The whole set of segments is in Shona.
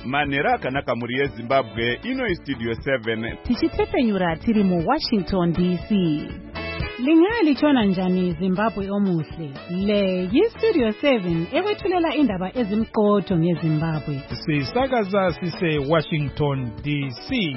manhero akanaka muri yezimbabwe. Ino Studio 7 tichitepfenyura tiri muWashington DC. Lingaya lichona njani Zimbabwe omuhle? Le yiStudio 7 ekwethulela indaba ezimqotho ngeZimbabwe. Sisakaza sise Washington DC.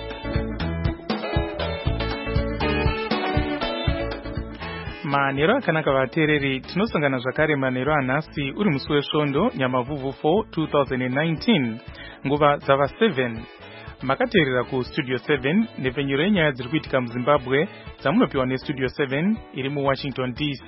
Manhero akanaka vateereri, tinosangana zvakare manhero anhasi uri musi wesvondo Nyamavhuvhu 4 2019 nguva dzava 7. Makateerera kuStudio 7 nepfenyuro yenyaya dziri kuitika muZimbabwe dzamunopiwa neStudio 7 iri muWashington DC.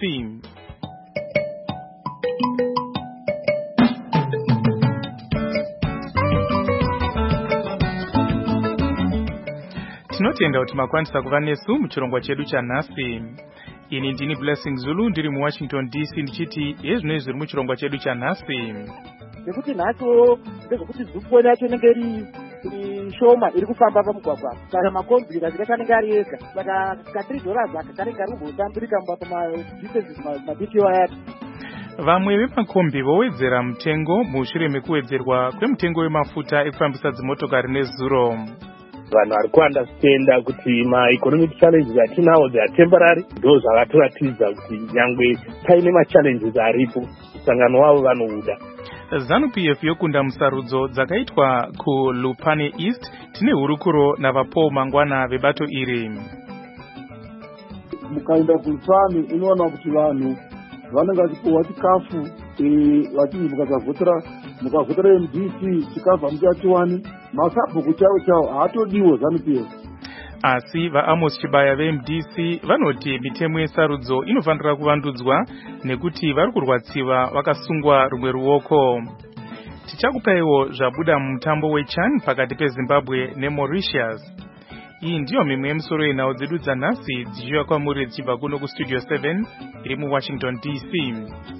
Tinotenda kuti makwanisa kuva nesu muchirongwa chedu chanhasi. Ini ndini Blessing Zulu ndiri muWashington DC ndichiti yezvinoi zviri muchirongwa chedu chanhasi. Nekuti nacho ndezvekuti zupuwe nacho inenge iri shoma iri kufamba pamugwagwa. Saka makombi kanenge ari ega. Saka $3 akakanenge ari kungotambirika pamadistance madiki wayati. Vamwe vemakombi vowedzera mutengo mushure mekuwedzerwa kwemutengo wemafuta ekufambisa dzimotokari nezuro. Vanhu vari kuandastenda kuti ma-economic challenges atinawo they are temporary. Ndo zvavatoratidza kuti nyangwe paine ma-challenges aripo musangano wavo vanouda. ZANU-PF yokunda musarudzo dzakaitwa kuLupane East. Tine hurukuro navaPaul Mangwana vebato iri. Mukaenda kuLupane unoona kuti vanhu vanenge vachipuwa chikafu vachinzi mukavhotera MDC chikafu hamuchachiwani. Masabhuku chavo haatodiwo ZANU-PF. Asi vaAmos Chibaya veMDC vanoti mitemo yesarudzo inofanira kuvandudzwa nekuti vari kurwatsiwa vakasungwa rumwe ruoko. Tichakupaiwo zvabuda mumutambo weCHAN pakati peZimbabwe neMauritius. Iyi ndiyo mimwe yemisoro yenhau dzedu dzanhasi dzichiuya kwamuri dzichibva kuno kuStudio 7 iri muWashington DC.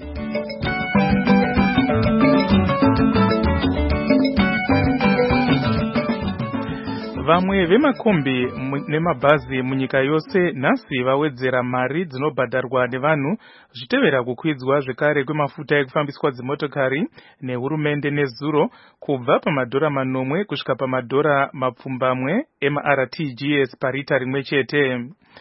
Vamwe vemakombi nemabhazi munyika yose nhasi vawedzera mari dzinobhadharwa nevanhu zvitevera kukwidzwa zvekare kwemafuta ekufambiswa dzimotokari nehurumende nezuro kubva pamadhora manomwe kusvika pamadhora mapfumbamwe emaRTGS parita rimwe chete.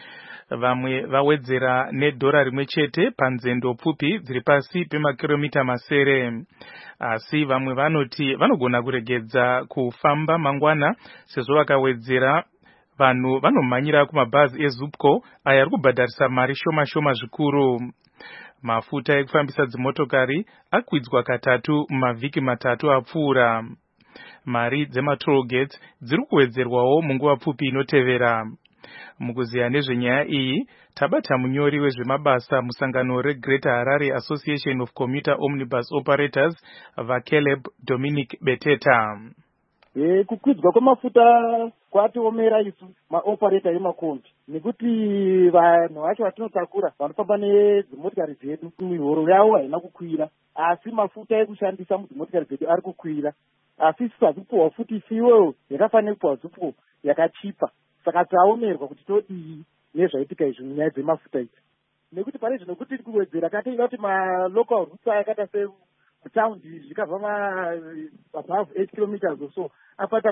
Vamwe vawedzera nedhora rimwe chete panzendo pfupi dziri pasi pemakiromita masere. Asi vamwe vanoti vanogona kuregedza kufamba mangwana sezvo vakawedzera vanhu vanomhanyira kumabhazi eZupco aya ari kubhadharisa mari shoma zvikuru. Mafuta ekufambisa dzimotokari akwidzwa katatu mumavhiki matatu apfuura. Mari dzematoll gates dziri kuwedzerwawo munguva pfupi inotevera. Mukuziya nezvenyaya iyi, tabata munyori wezvemabasa musangano reGreater Harare Association of Commuter Omnibus Operators vaCaleb Dominic Beteta. Kukwidzwa kwemafuta kwatiomera isu maoperator emakombi nekuti vanhu vacho vatinotakura vanofamba nedzimotokari dzedu mihoro yavo haina kukwira, asi mafuta ekushandisa mudzimotokari dzedu ari kukwira. Asi isu hazipuwa futi fuel yakafanira kupuwa Zupco yakachipa. Saka taomerwa kuti todii nezvaitika izvi munyaya dzemafuta idzi. Nekuti pane zvino kuti kuwedzera katenda kuti malocal routes ayakata sekutaundi zvikabva above 8 kilometers or so apata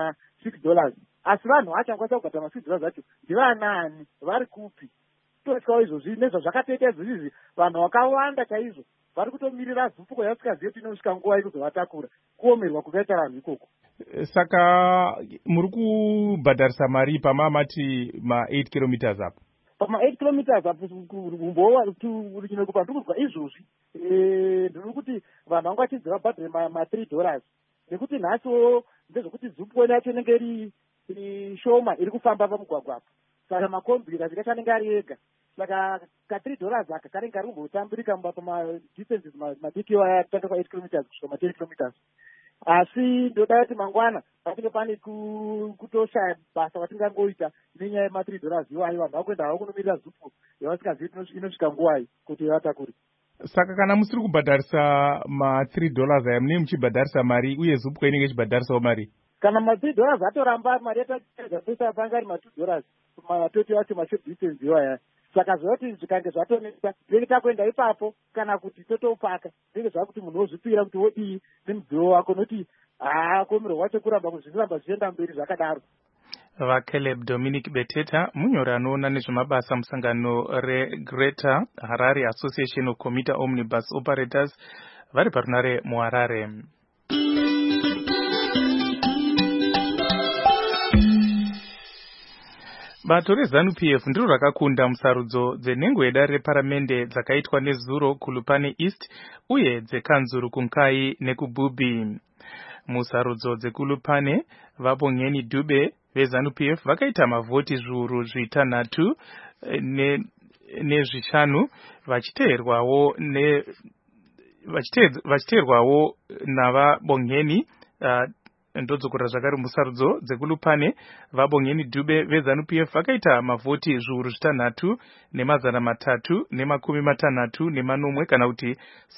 $6. Asi vanhu vacho vakwanisa kubhadhara $6 acho ndivanaani, vari kupi? Totyawo izvozvi nezvazvakatoita izvozvi vanhu vakawanda chaizvo vari kutomirira Zupco yasikazivi kuti inosvika nguva yekuzovatakura. Kuomerwa kukaita vanhu ikoko. Saka muri kubhadharisa mari pamamati ma8 kilometers apo? Pama8 kilometers apo kumbowa kupa ndikudzwa izvozvi ndiri kuti vanhu vanga vachidzi vabhadhare $3 nekuti nhasiwo ndezvekuti Zupco yacho inenge iri shoma iri kufamba pamugwagwa apo. Saka makombi kanenge ari ega. Saka $3 aka kanenge ari kumbotambirika pamadistances madiki waya kutanga pa8 kilometers kusvika ma10 kilometers. Asi ndoda kuti mangwana patinge pane kutoshaya basa watingangoita nenyaya yema$3 iwayo vanhu vakuenda havo kunomirira Zupco yavasikazivi inosvika nguwai kuti vatakure. Saka kana musiri kubhadharisa ma$3 aya munenge muchibhadharisa mari uye Zupco inenge ichibhadharisawo mari? Kana $3 atoramba mari yatakuedza pesa panga ari $2 matoti wacho mashort distance iwaya saka zvoti zvikange zvatonesa zvinenge takuenda ipapo kana kuti totopaka zvinenge zvakuti munhu wozvipira kuti wodii nemudziyo wako noti komero wacho kuramba kuzviramba zvichienda mberi zvakadaro. vaCaleb Dominic Beteta munyori anoona nezvemabasa musangano reGreater Harare Association of Commuter Omnibus Operators vari parunare muHarare. Bato reZANU-PF ndiro rakakunda musarudzo dzenhengo yedare reparamende dzakaitwa nezuro kuLupane East uye dzekanzuru kuNkai nekuBubi. Musarudzo dzekuLupane vaBongeni Dube veZANU-PF vakaita mavhoti zviuru zvitanhatu nezvishanu vachiteerwawo navaBongeni ndodzokora zvakare musarudzo dzekuLupane vaBongeni Dube veZANU-PF vakaita mavhoti zviuru zvitanhatu nemazana matatu nemakumi matanhatu nemanomwe kana kuti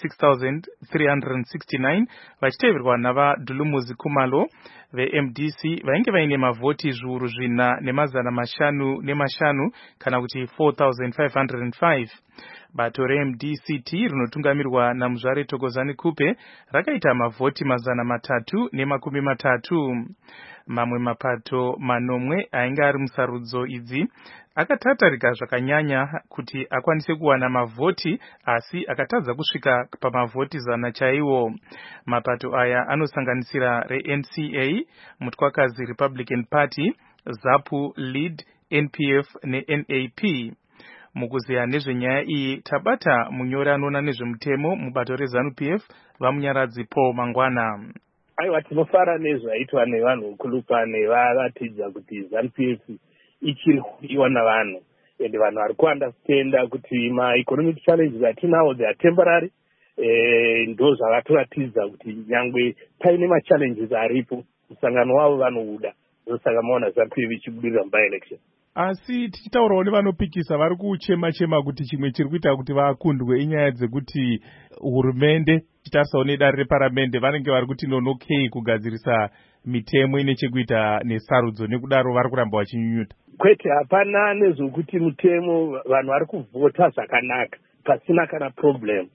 6,369 vachiteverwa navaDhulumuzi Kumalo veMDC vainge vaine mavhoti zviuru zvina nemazana mashanu nemashanu kana kuti 4,505. Bato reMDCT rinotungamirwa naMuzvare Thokozani Kupe rakaita mavhoti mazana matatu nemakumi matatu. Mamwe mapato manomwe ainge ari musarudzo idzi akatatarika zvakanyanya kuti akwanise kuwana mavhoti asi akatadza kusvika pamavhoti zana chaiwo. Mapato aya anosanganisira reNCA, Mutwakazi Republican Party, ZAPU, LEAD, NPF neNAP. Mukuziya nezvenyaya iyi tabata munyori anoona nezvemutemo mubato reZANU-PF vamunyaradzi Paul Mangwana. Aiwa, tinofara nezvaitwa nevanhu kuLupane varatidza kuti ZANU-PF ichiri kudiwa navanhu ende vanhu vari kuandastenda kuti ma-economic challenges atinawo they are temporary. Ndo zvavatoratidza kuti nyangwe paine ma-challenges aripo musangano wavo vanouda. Ndosaka maona ZANU-PF ichibudirira by-election. Asi tichitaurawo nevanopikisa vari kuchema-chema kuti chimwe chiri kuita kuti vakundwe inyaya dzekuti hurumende tichitarisawo nedare reparamende vanenge vari kuti nonokei kugadzirisa mitemo ine chekuita nesarudzo nekudaro vari kuramba vachinyunyuta. Kwete, hapana nezvokuti mutemo vanhu vari kuvhota zvakanaka pasina kana problem.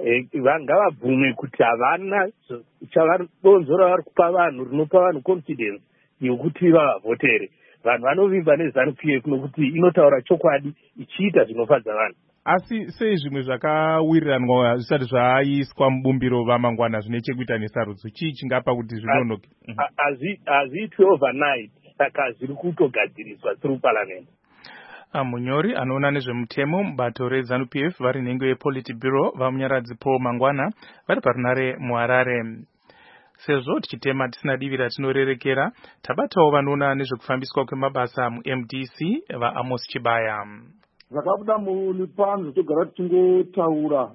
Ngavabvume kuti havana chavanodonzora vari kupa vanhu rinopa vanhu confidence yokuti vavavotere. Vanhu vanovimba neZANU-PF nokuti inotaura chokwadi ichiita zvinofadza vanhu. Asi sei zvimwe zvakawiriranwa zvisati zvaiswa mubumbiro vamangwana zvine chekuita nesarudzo chii chingapa kuti zvinonoke? Hazviitwi overnight, saka zviri kutogadziriswa through parliament. Munyori anoona nezvemutemo mubato reZANU-PF vari nhengo yePolitburo vamunyaradzi Paul Mangwana vari parunare muHarare. Sezvo tichitema tisina divi ratinorerekera, tabatawo vanoona nezvekufambiswa kwemabasa muMDC vaAmos Chibaya. Zvakabuda mulipano togara tichingotaura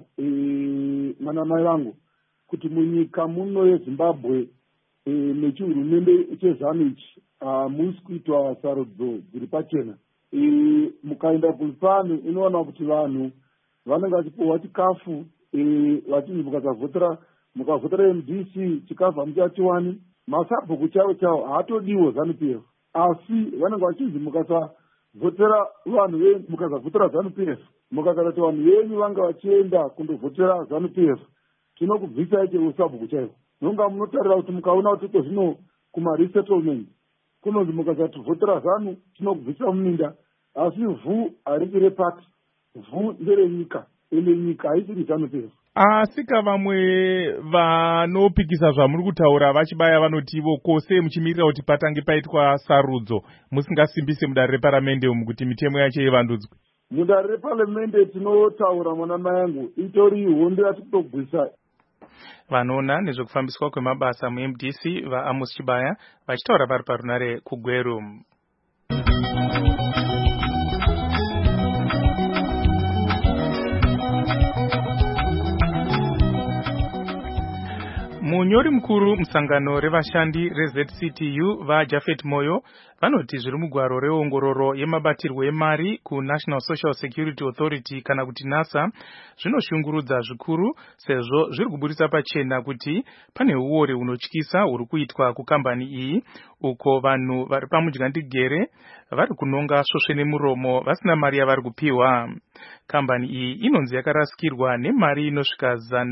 manamai vangu kuti munyika muno yeZimbabwe nechihurumende chezanu ichi musi kuitwa sarudzo dziri pachena. Mukaenda kulipano inoona kuti vanhu vanenge vachipiwa chikafu vachinzi mukavhotera MDC chikafu hamuchatiwani. Masabhuku chavo haatodiwo ZANU-PF, asi vanenge vachinzi mukasavhotera vanhu venyu, mukasavhotera ZANU-PF, mukasati vanhu venyu vanga vachienda kundovhotera ZANU-PF, tinokubvisai chero sabhuku chaivo. Nonga munotarira kuti mukaona kuti zvino kuma-resettlement kunonzi mukasati ZANU tinokubvisa muminda, asi vhu harisi repati, vhu nderenyika, ende nyika haisiri ZANU-PF. Asika vamwe vanopikisa zvamuri kutaura vachibaya vanotivo kose muchimirira kuti patange paitwa sarudzo musingasimbise mudare reparamende umu kuti mitemo yacho ivandudzwe. Mudare reparamende tinotaura mwanamai yangu itori hondo yatikutogwisa. Vanoona nezvekufambiswa kwemabasa muMDC vaAmos Chibaya vachitaura vari parunare kuGweru. Munyori mukuru musangano revashandi reZCTU vaJafet Moyo vanoti zviri mugwaro reongororo yemabatirwo emari kuNational Social Security Authority kana kuti NASA zvinoshungurudza zvikuru sezvo zviri kuburitsa pachena kuti pane uori hunotyisa huri kuitwa kukambani iyi uko vanhu vari pamudyandigere vari kunonga svosve nemuromo vasina mari yavari kupiwa. Kambani iyi inonzi yakarasikirwa nemari inosvika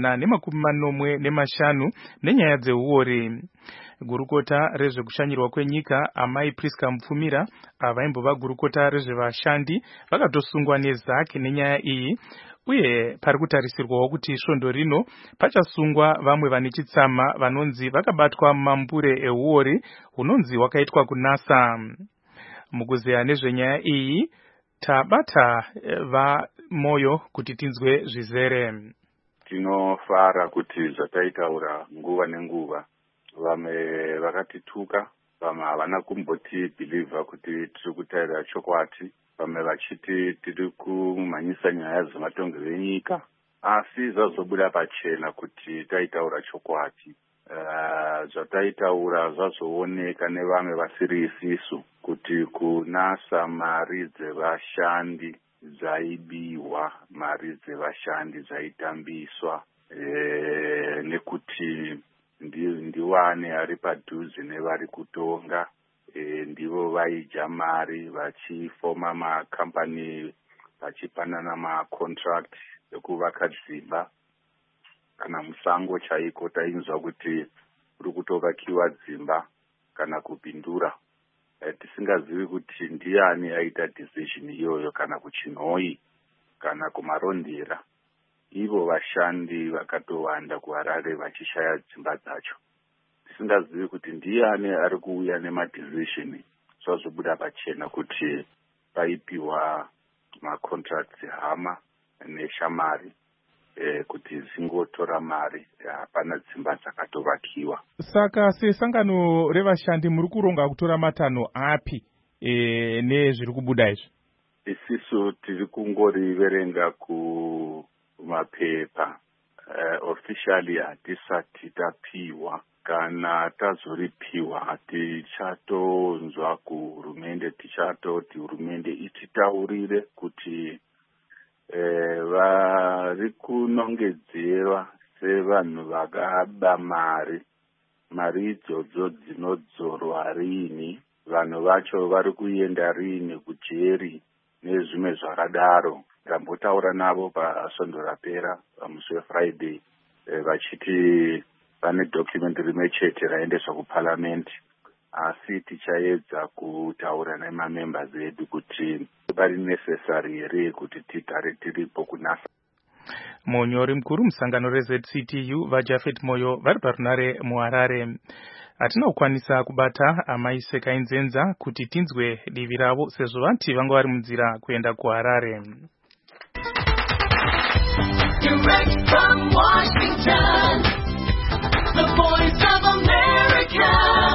150 nenyaya dzeuori. Gurukota rezvekushanyirwa kwenyika Amai Priska Mupfumira avaimbova gurukota rezvevashandi vakatosungwa neZAC nenyaya iyi, uye pari kutarisirwawo kuti svondo rino pachasungwa vamwe vane chitsama vanonzi vakabatwa mumambure euori hunonzi hwakaitwa kuNASA. Mukuzeya nezvenyaya iyi tabata vaMoyo kuti tinzwe zvizere. Tinofara kuti zvataitaura nguva nenguva vamwe vakatituka, vamwe havana kumboti bhilivha kuti tiri kutaura chokwadi, vamwe vachiti tiri kumhanyisa nyaya dzematongerero enyika, asi zvazobuda pachena kuti taitaura chokwadi. Zvataitaura zvazooneka nevamwe vasiri isisu kuti kuNASA mari dzevashandi dzaibiwa, mari dzevashandi dzaitambiswa, nekuti ndiwane ari padhuze nevari kutonga, ndivo vaidya mari vachifoma makambani vachipanana macontract ekuvaka dzimba. Kana musango chaiko tainzwa kuti kuri kutovakiwa dzimba kana kupindura, tisingazivi kuti ndiani aita decision iyoyo, kana kuchinhoi kana kumarondera. Ivo vashandi vakatowanda kuHarare vachishaya dzimba dzacho. Tisingazivi kuti ndiani ari kuuya nemadecision. Zvazobuda pachena kuti paipiwa macontracts hama neshamari kuti zingotora mari, hapana dzimba dzakatovakiwa. Saka sesangano revashandi muri kuronga kutora matanho api nezviri kubuda izvi? Isisu tiri kungoriverenga kumapepa, officially hatisati tapiwa. Kana tazoripiwa tichatonzwa kuhurumende, tichatoti hurumende ititaurire kuti vari kunongedzera sevanhu vakaba mari idzodzo dzinodzorwa rini, vanhu vacho vari kuenda rini kujeri nezvimwe zvakadaro. Tambotaura navo pasvondo rapera pamusi weFriday, vachiti vane document rimwe chete raendeswa kuParliament, asi tichaedza kutaura nemamembers edu kuti vari necessary here kuti tigare tiripo kuNASA. Munyori mukuru musangano reZCTU vaJafet Moyo vari parunare muHarare. Hatina kukwanisa kubata Amai Sekainzenza kuti tinzwe divi ravo sezvo vanti vanga vari munzira kuenda kuHarare. Direct from Washington, the Voice of America,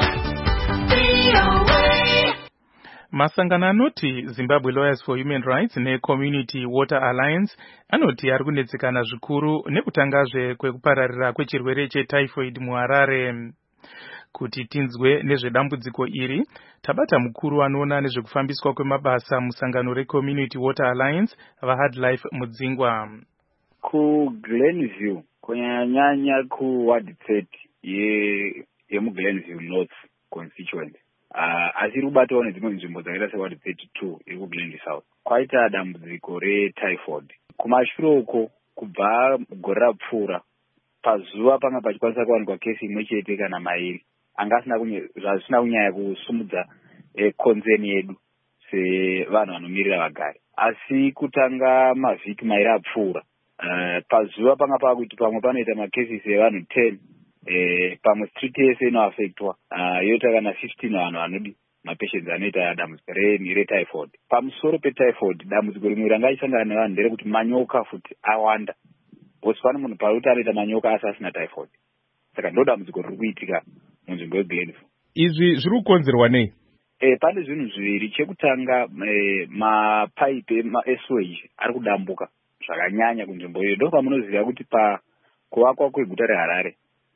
VOA. Masangano anoti Zimbabwe Lawyers for Human Rights neCommunity Water Alliance anoti ari kunetsekana zvikuru nekutangazve kwekupararira kwechirwere chetyphoid muHarare. Kuti tinzwe nezvedambudziko iri, tabata mukuru anoona nezvekufambiswa kwemabasa musangano reCommunity Water Alliance vaHardlife Mudzingwa. KuGlenview kunyanya kuWard 30 yemuGlenview North constituency, asi rubatawo nedzimwe nzvimbo dzakaita seWard 32 iri kuGlenview South, kwaita dambudziko retyphoid. Kumashure uko kubva gore rapfuura, pazuva panga pachikwanisa kuwanikwa kesi imwe chete kana mairi anga zvisina kunyanya kusumudza konzeni yedu sevanhu vanomirira vagari. Asi kutanga mavhiki mairi apfuura, pazuva panga pakuti pamwe panoita makesisi evanhu 10, pamwe street yese inoafektwa, yoita kana 15 vanhu vanodi mapatients anoita dambudziko retyphoid. Pamusoro petyphoid, dambudziko rimwe ranga isangana nevanhu nderekuti manyoka futi awanda. Bosi pane munhu paruti anoita manyoka asi asina typhoid. Saka ndo dambudziko riri kuitika munzvimbo yeGlenview. Izvi zviri kukonzerwa nei? Pane zvinhu zviviri. Chekutanga, mapaipi esewage ari kudambuka zvakanyanya kunzvimbo iyo. Ndo pamunoziva kuti pakuvakwa kweguta reHarare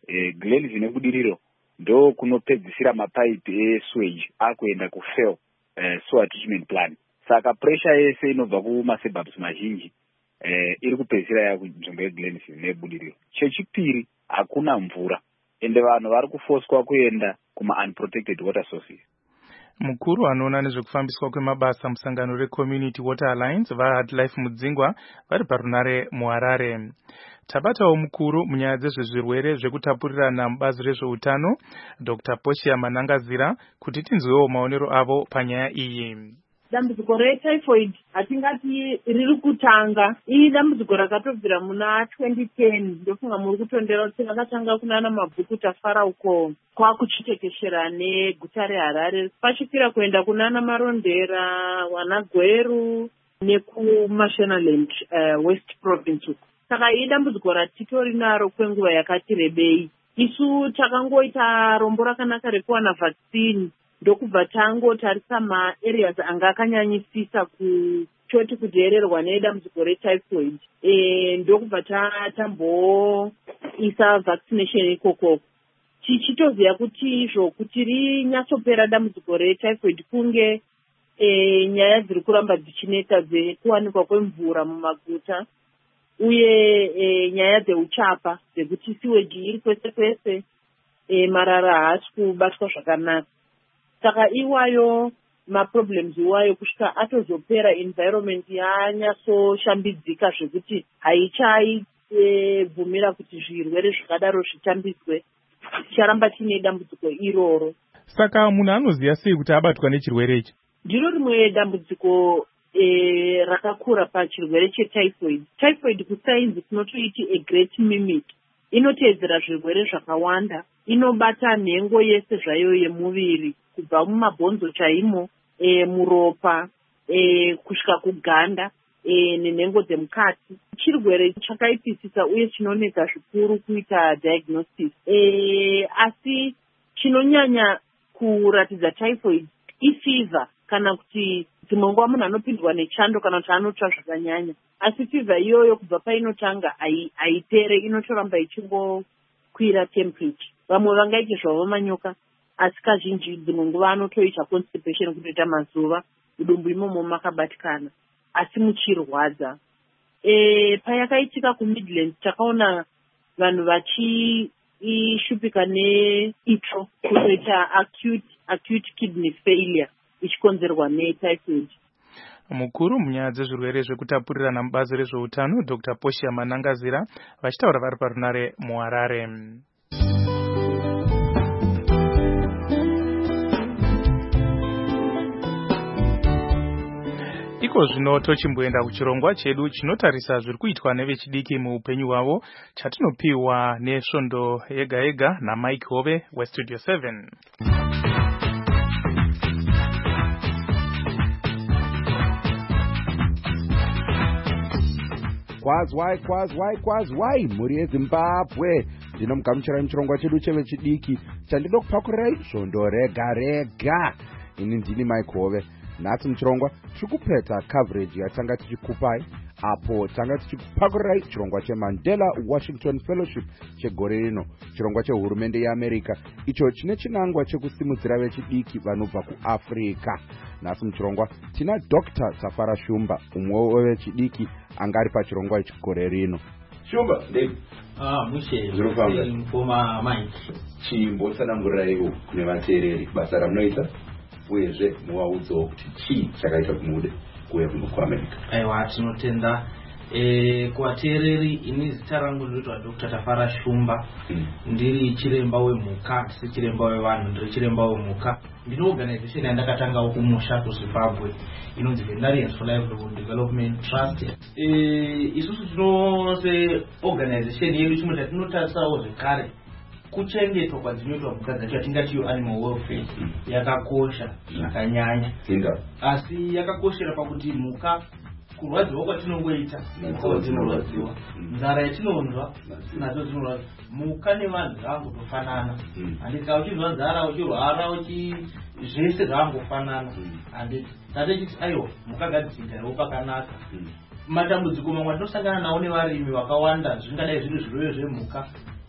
Glanville nebudiriro ndo kunopedzisira mapaipi esewage akuenda kufail sewer treatment plant. Saka pressure yese inobva kumasuburbs mazhinji iri kupedzisira yakunzvimbo yeGlenville nebudiriro. Chechipiri hakuna mvura ende vanhu vari kufoswa kuenda kuma unprotected water sources. Mukuru anoona nezvekufambiswa kwemabasa musangano reCommunity Water Alliance vaHardlife Mudzingwa vari parunare muHarare. Tabatawo mukuru munyaya dzezvezvirwere zvekutapurirana mubazi rezveutano Dr. Portia Manangazira kuti tinzwewo maonero avo panyaya iyi. Dambudziko retyphoid hatingati riri kutanga. Iyi dambudziko rakatobvira muna 2010 ndofunga muri kutondera kuti rakatanga kunana mabhuku tafara uko kwakuchitekeshera neguta reHarare pachikwira kuenda kunana Marondera, Wanagweru nekuMashonaland West Province. Saka iyi dambudziko ratitori naro kwenguva yakati rebei. Isu takangoita rombo rakanaka rekuwana vaccine ndokubva tangotarisa maareas anga akanyanyisisa kutoti kuteererwa nedambudziko retyphoid. Ndokubva tamboisa vaccination ikoko. Tichitoziva kuti izvo kuti rinyatsopera dambudziko retyphoid kunge nyaya dziri kuramba dzichineta dzekuwanikwa kwemvura mumaguta uye nyaya dzeuchapa dzekuti siweji iri kwese kwese, marara haasi kubatwa zvakanaka. Saka iwayo maproblems iwayo kusvika atozopera environment yanyatsoshambidzika zvekuti haichaibvumira kuti zvirwere zvakadaro zvitambidzwe, ticharamba tiine dambudziko iroro. Saka munhu anoziva sei kuti abatwa nechirwere ichi? Ndiro rimwe dambudziko rakakura pachirwere chetyphoid. Typhoid kusainzi tinotoiti a great mimic. Inoteedzera zvirwere zvakawanda, inobata nhengo yese zvayo yemuviri kubva mumabhonzo chaimo, muropa, kusvika kuganda nenhengo dzemukati. Chirwere chakaipisisa uye chinonetsa zvikuru kuita diagnosis. Asi chinonyanya kuratidza typhoid ifever kana kuti dzimwe nguva munhu anopindwa nechando kana kuti anotsva zvakanyanya. Asi fever iyoyo kubva painotanga haipere, inotoramba ichingokwira temperature. Vamwe vangaiti zvavo manyoka, asi kazhinji dzimwe nguva anotoita constipation kutoita mazuva mudumbu imomo makabatikana asi muchirwadza. Payakaitika kuMidlands takaona vanhu vachishupika neitsvo kutoita acute kidney failure ichikonzerwa netyphoid. Mukuru munyaya dzezvirwere zvekutapurirana mubazi rezveutano Dr. Portia Manangazira vachitaura vari parunare muHarare. Iko zvino tochimboenda kuchirongwa chedu chinotarisa zviri kuitwa nevechidiki muupenyu hwavo, chatinopiwa nesvondo yega yega naMike Hove weStudio 7. Kwazwai muri yeZimbabwe. Ndinomugamuchirai muchirongwa chedu chevechidiki chandino kupakurirai svondo rega rega. Ini ndini Mike Hove. Nhasi muchirongwa tikupedza coverage yatanga tichikupai apo tanga tichipakurirai chirongwa cheMandela Washington Fellowship chegore rino, chirongwa chehurumende yeAmerica icho chine chinangwa chekusimudzira vechidiki vanobva kuAfrica. Nhasi muchirongwa tina Dr. Tafara Shumba, umwe wevechidiki angari pachirongwa ichi gore rino. Shumba, Dave. Mushe. Zvinofamba. Mfoma Mike. Chimbotsanangurirai kune vateereri basa ramunoita uyezve muvaudzewo kuti chii chakaita kumude kuuya kuno kuAmerica. Aiwa, tinotenda kuvateereri. Ini zita rangu ndinoitwa Dr. Tafara Shumba. Ndiri chiremba wemhuka, si chiremba wevanhu, ndiri chiremba wemhuka. Ndine organization yandakatangawo kumusha kuZimbabwe inonzi Veterinarians for Livelihood Development Trust. Isusu tinose organization yedu chimwe tinotarisawo zvekare kuchengetwa kwadzinoitwa mhuka dzacho, yatingati animal welfare yakakosha zvakanyanya. Asi yakakoshera pakuti mhuka kurwadziwa kwatinongoita nadzo dzinorwadziwa, nzara yatinonzwa nadzo dzinorwadziwa. Mhuka nevanhu zvavangotofanana, handiti kana uchinzwa nzara uchirwara zvese zvavangofanana. Handiti tatechiti aiwa mhuka ngadzigarewo pakanaka. Matambudziko mamwe atinosangana nawo nevarimi vakawanda zvingadai zviri zvirwere zvemhuka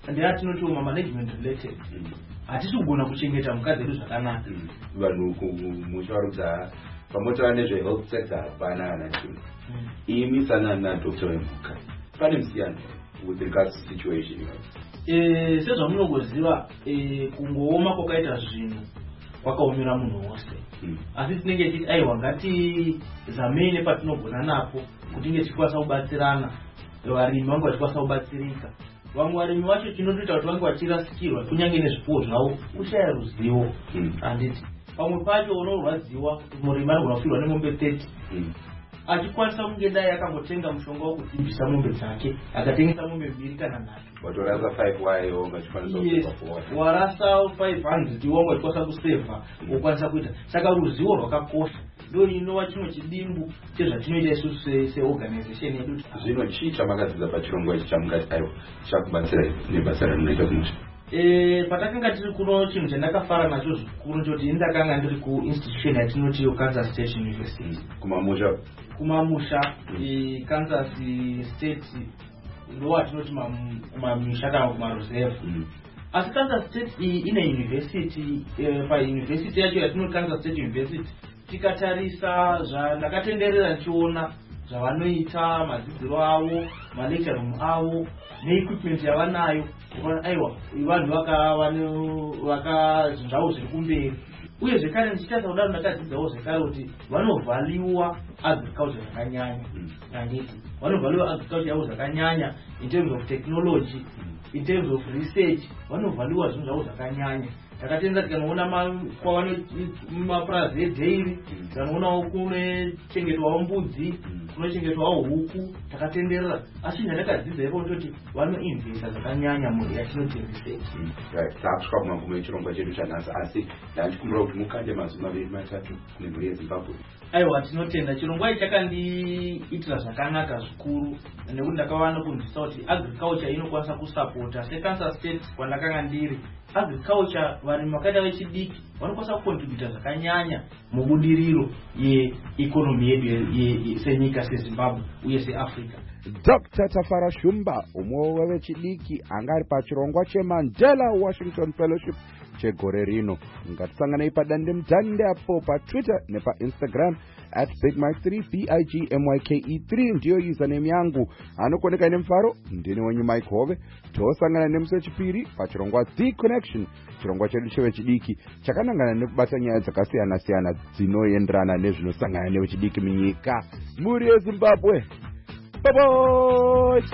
ndeatinoti management related hatisi kugona kuchengeta mhuka dzedu zvakanaka. Vanhu muchavarudza pamotova nezvehealth sector hapana kana chinhu. Imi sanadokta wemhuka pane musiyano with regards to situation iyoyo? Sezvamunongoziva kungooma kwakaita zvinhu kwakaomera munhu wose, asi tinenge tichiti aiwa ngatizamei nepatinogona napo kuti tinge tichikwanisa kubatsirana, varimi vange vachikwanisa kubatsirika. Vamwe varimi vacho tinotoita kuti vange vachirasikirwa kunyange nezvipuwo zvavo kushaya ruzivo. Handiti pamwe pacho unorwadziwa murimi anogona kufirwa nemombe 30 achikwanisa kunge dai akangotenga mushonga wokudhibhisa mombe dzake akatengesa mombe 2 kana 3 watorasa 5 wayo ungachikwanisa warasa 500 iwo ungachikwanisa kusevha wokwanisa kuita. Saka ruzivo rwakakosha ndo inova chimwe chidimbu chezvatinoita isusu seorganization yedu. Zvino chii chamakadzidza pachirongwa ichi chamungati aiwa chakubatsirai nebasa ramunoita kumusha? Patakanga tiri kuno chinhu chandakafara nacho zvikuru ndoti ndakanga ndiri kuinstitution yatinoti Kansas State University kumamusha Kansas State ndo watinoti kumamisha kana kumareserve. Asi Kansas State ine university, pauniversity yacho yatinoti Kansas State University tikatarisa zvandakatenderera ndichiona zvavanoita, madzidziro avo, malecture room avo neequipment yavanayo, aiwa vanhu vakazvinzvavo zviri kumberi. Uye zvekare ndichitaisa kudaro ndakadzidzawo zvekare kuti vanovhaliwa agriculture zvakanyanya. Handiti vanovhaliwa agriculture yavo zvakanyanya in terms of technology, in terms of research, vanovhaliwa zvinhu zvavo zvakanyanya. Takatenza tikanoona mapurazi edairy, tikanoona kunochengetwawo mbudzi, kunochengetwawo huku, takatenderera. Asi ndakadzidza ipo ndoti vanoinvesta zvakanyanya muri yatinoti research. Takusvika kumagumo echirongwa chedu chanhasi, asi ndandichikumbira kuti mukande mazuva 2-3 kune mhuri yeZimbabwe. Aiwa, tinotenda chirongwa ichi chakandiitira zvakanaka zvikuru nekuti ndakawana kunzwisisa kuti agriculture inokwanisa kusapota seKansas State kwandakanga ndiri. Agriculture varimi vakaita vechidiki vanokwanisa kukontributa zvakanyanya mubudiriro yeikonomi yedu senyika seZimbabwe uye seAfrica. Dr. Tafara Shumba, umwe wevechidiki anga ari pachirongwa cheMandela Washington Fellowship chegore rino. Ngatisanganei padandemutande apo paTwitter nepaInstagram @BigMike3 BIGMYKE3 ndiyo username yangu. Anokoneka nemufaro ndini wenyu Mike Hove. Tosangana nemusi wechipiri pachirongwa The Connection, chirongwa chedu chevechidiki chakanangana nekubata nyaya dzakasiyana siyana dzinoenderana nezvinosangana nevechidiki munyika. Muri yeZimbabwe. Bye bye.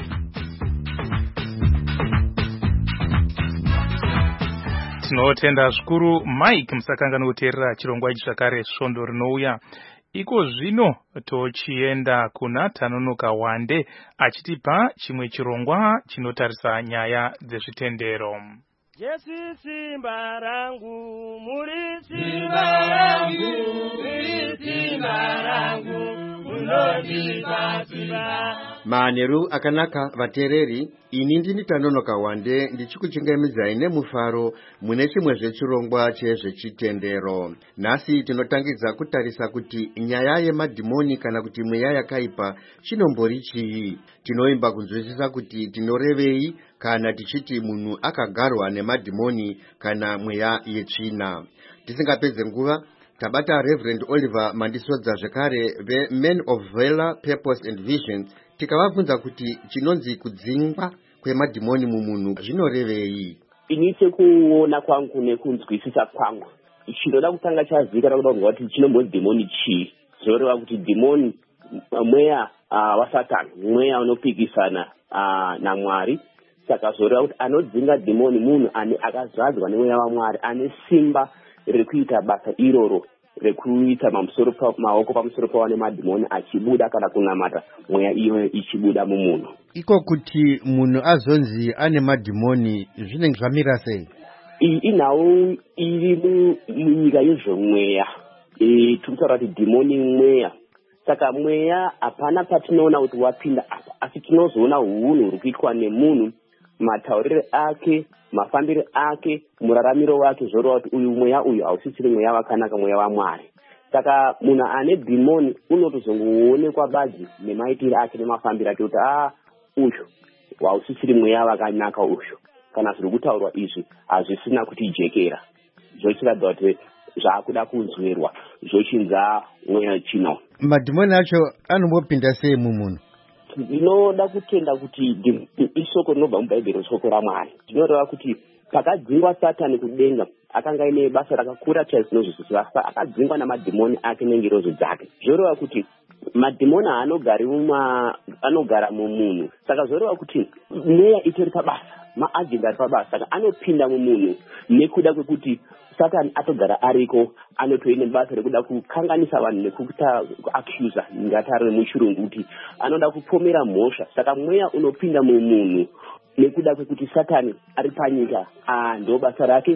Tinotenda zvikuru Mike musakangana kuteerera chirongwa ichi zvakare svondo rinouya. Iko zvino tochienda kuna Tanonoka Wande achitipa chimwe chirongwa chinotarisa nyaya dzezvitendero. Jesu simba rangu, muri simba rangu, muri simba rangu, munondipa simba. Manheru akanaka vateereri, ini ndini Tanonoka Wande ndichikuchingamidzai nemufaro mune chimwe zvechirongwa chezvechitendero. Nhasi tinotangidza kutarisa kuti nyaya yemadhimoni kana kuti mweya yakaipa chinombori chii. Tinoimba kunzwisisa kuti tinorevei kana tichiti munhu akagarwa nemadhimoni kana mweya yetsvina. Tisingapedze nguva, tabata Reverend Oliver Mandisodza zvekare veMen of Valor, Purpose and Vision, tikavabvunza kuti chinonzi kudzingwa kwemadhimoni mumunhu zvinorevei. Ini sekuona kwangu nekunzwisisa kwangu, chinoda kutanga chazivikanwa kuda kuti chinombonzi dhimoni chii. Zvoreva kuti dhimoni mweya waSatani, mweya unopikisana naMwari. Saka zvoreva kuti anodzinga dhimoni munhu akazadzwa nemweya waMwari, ane simba rekuita basa iroro, rekuita maoko pamusoro pawane madhimoni achibuda kana kunamata mweya iyo ichibuda mumunhu. Iko kuti munhu azonzi ane madhimoni zvinenge zvamira sei? Iyi inhau iri munyika yezvomweya. Tinotaura kuti dhimoni mweya. Saka mweya hapana patinoona kuti wapinda apa, asi tinozoona hunhu huri kuitwa nemunhu, matauriro ake, mafambiro ake, muraramiro wake, zvoreva kuti uyu mweya uyu hausisiri mweya wakanaka, mweya waMwari. Saka munhu ane dhimoni unotozongoonekwa badzi nemaitiro ake nemafambiro ake kuti uyu hausisiri mweya wakanaka uyu. kana zviri kutaurwa izvi hazvisina kutijekera, zvochiratidza kuti zvaakuda kunzwerwa, zvochinza mweya chino. Madhimoni acho anombopinda sei mumunhu? Ndinoda kutenda kuti ishoko rinobva mubhaibheri shoko raMwari. Ndinoreva kuti pakadzingwa Satani kudenga akanga ine basa rakakura chaizvinozvisisa, akadzingwa namadhimoni ake nengirozo dzake. Zvoreva kuti madhimoni anogara mumunhu, saka zvoreva kuti mweya itori pabasa, maagenda ari pabasa, saka anopinda mumunhu nekuda kwekuti Satani atogara ariko, anotoine basa rekuda kukanganisa vanhu nekuita kuacusa, ngatare muchirungu kuti anoda kupomera mhosva. Saka mweya unopinda mumunhu nekuda kwekuti Satani ari panyika, ndo basa rake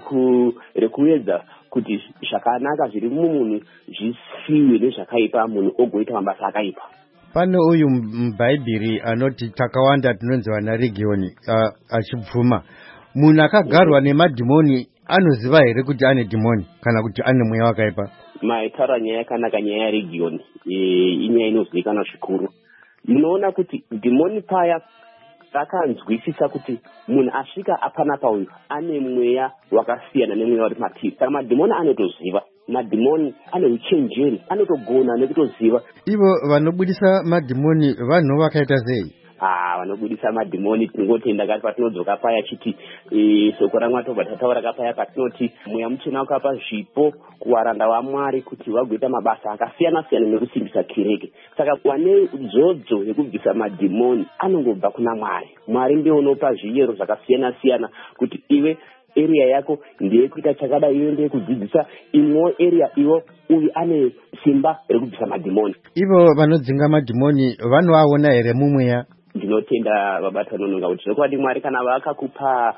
rekuedza kuti zvakanaka zviri mumunhu zvisiwe nezvakaipa, munhu ogoita mabasa akaipa. Pane uyu mubhaibheri anoti takawanda tinonzi vana Regioni achibvuma, munhu akagarwa nemadhimoni anoziva here kuti ane dhimoni kana kuti ane mweya wakaipa? Maitaura nyaya yakanaka, nyaya yaRegioni inyaya inozivikanwa zvikuru. Munoona kuti dhimoni paya akanzwisisa kuti munhu asvika apanapa uyu ane mweya wakasiyana nemweya uri matiri. Saka madhimoni anotoziva, madhimoni ane uchenjeri, anotogona nekutoziva. Ivo vanobudisa madhimoni vanhu vakaita sei? Vanobudisa madhimoni tinotenda kati patinodzoka paya chiti soko raMwari tobva tataura kapaya patinoti mweya muchena wakapa zvipo kuvaranda vaMwari kuti vagoita mabasa akasiyana siyana nekusimbisa kereke. Saka wane dzodzo yekubvisa madhimoni anongobva kuna Mwari. Mwari ndiye unopa zviyero zvakasiyana siyana kuti iwe area yako ndiye kuita chakada, iwe ndiye kudzidzisa imwe area, iwo uyu ane simba rekubvisa madhimoni. Ivo vanodzinga madhimoni vanoaona here mumweya? Ndinotenda vabatanononga kuti zvokwadi Mwari kana vakakupa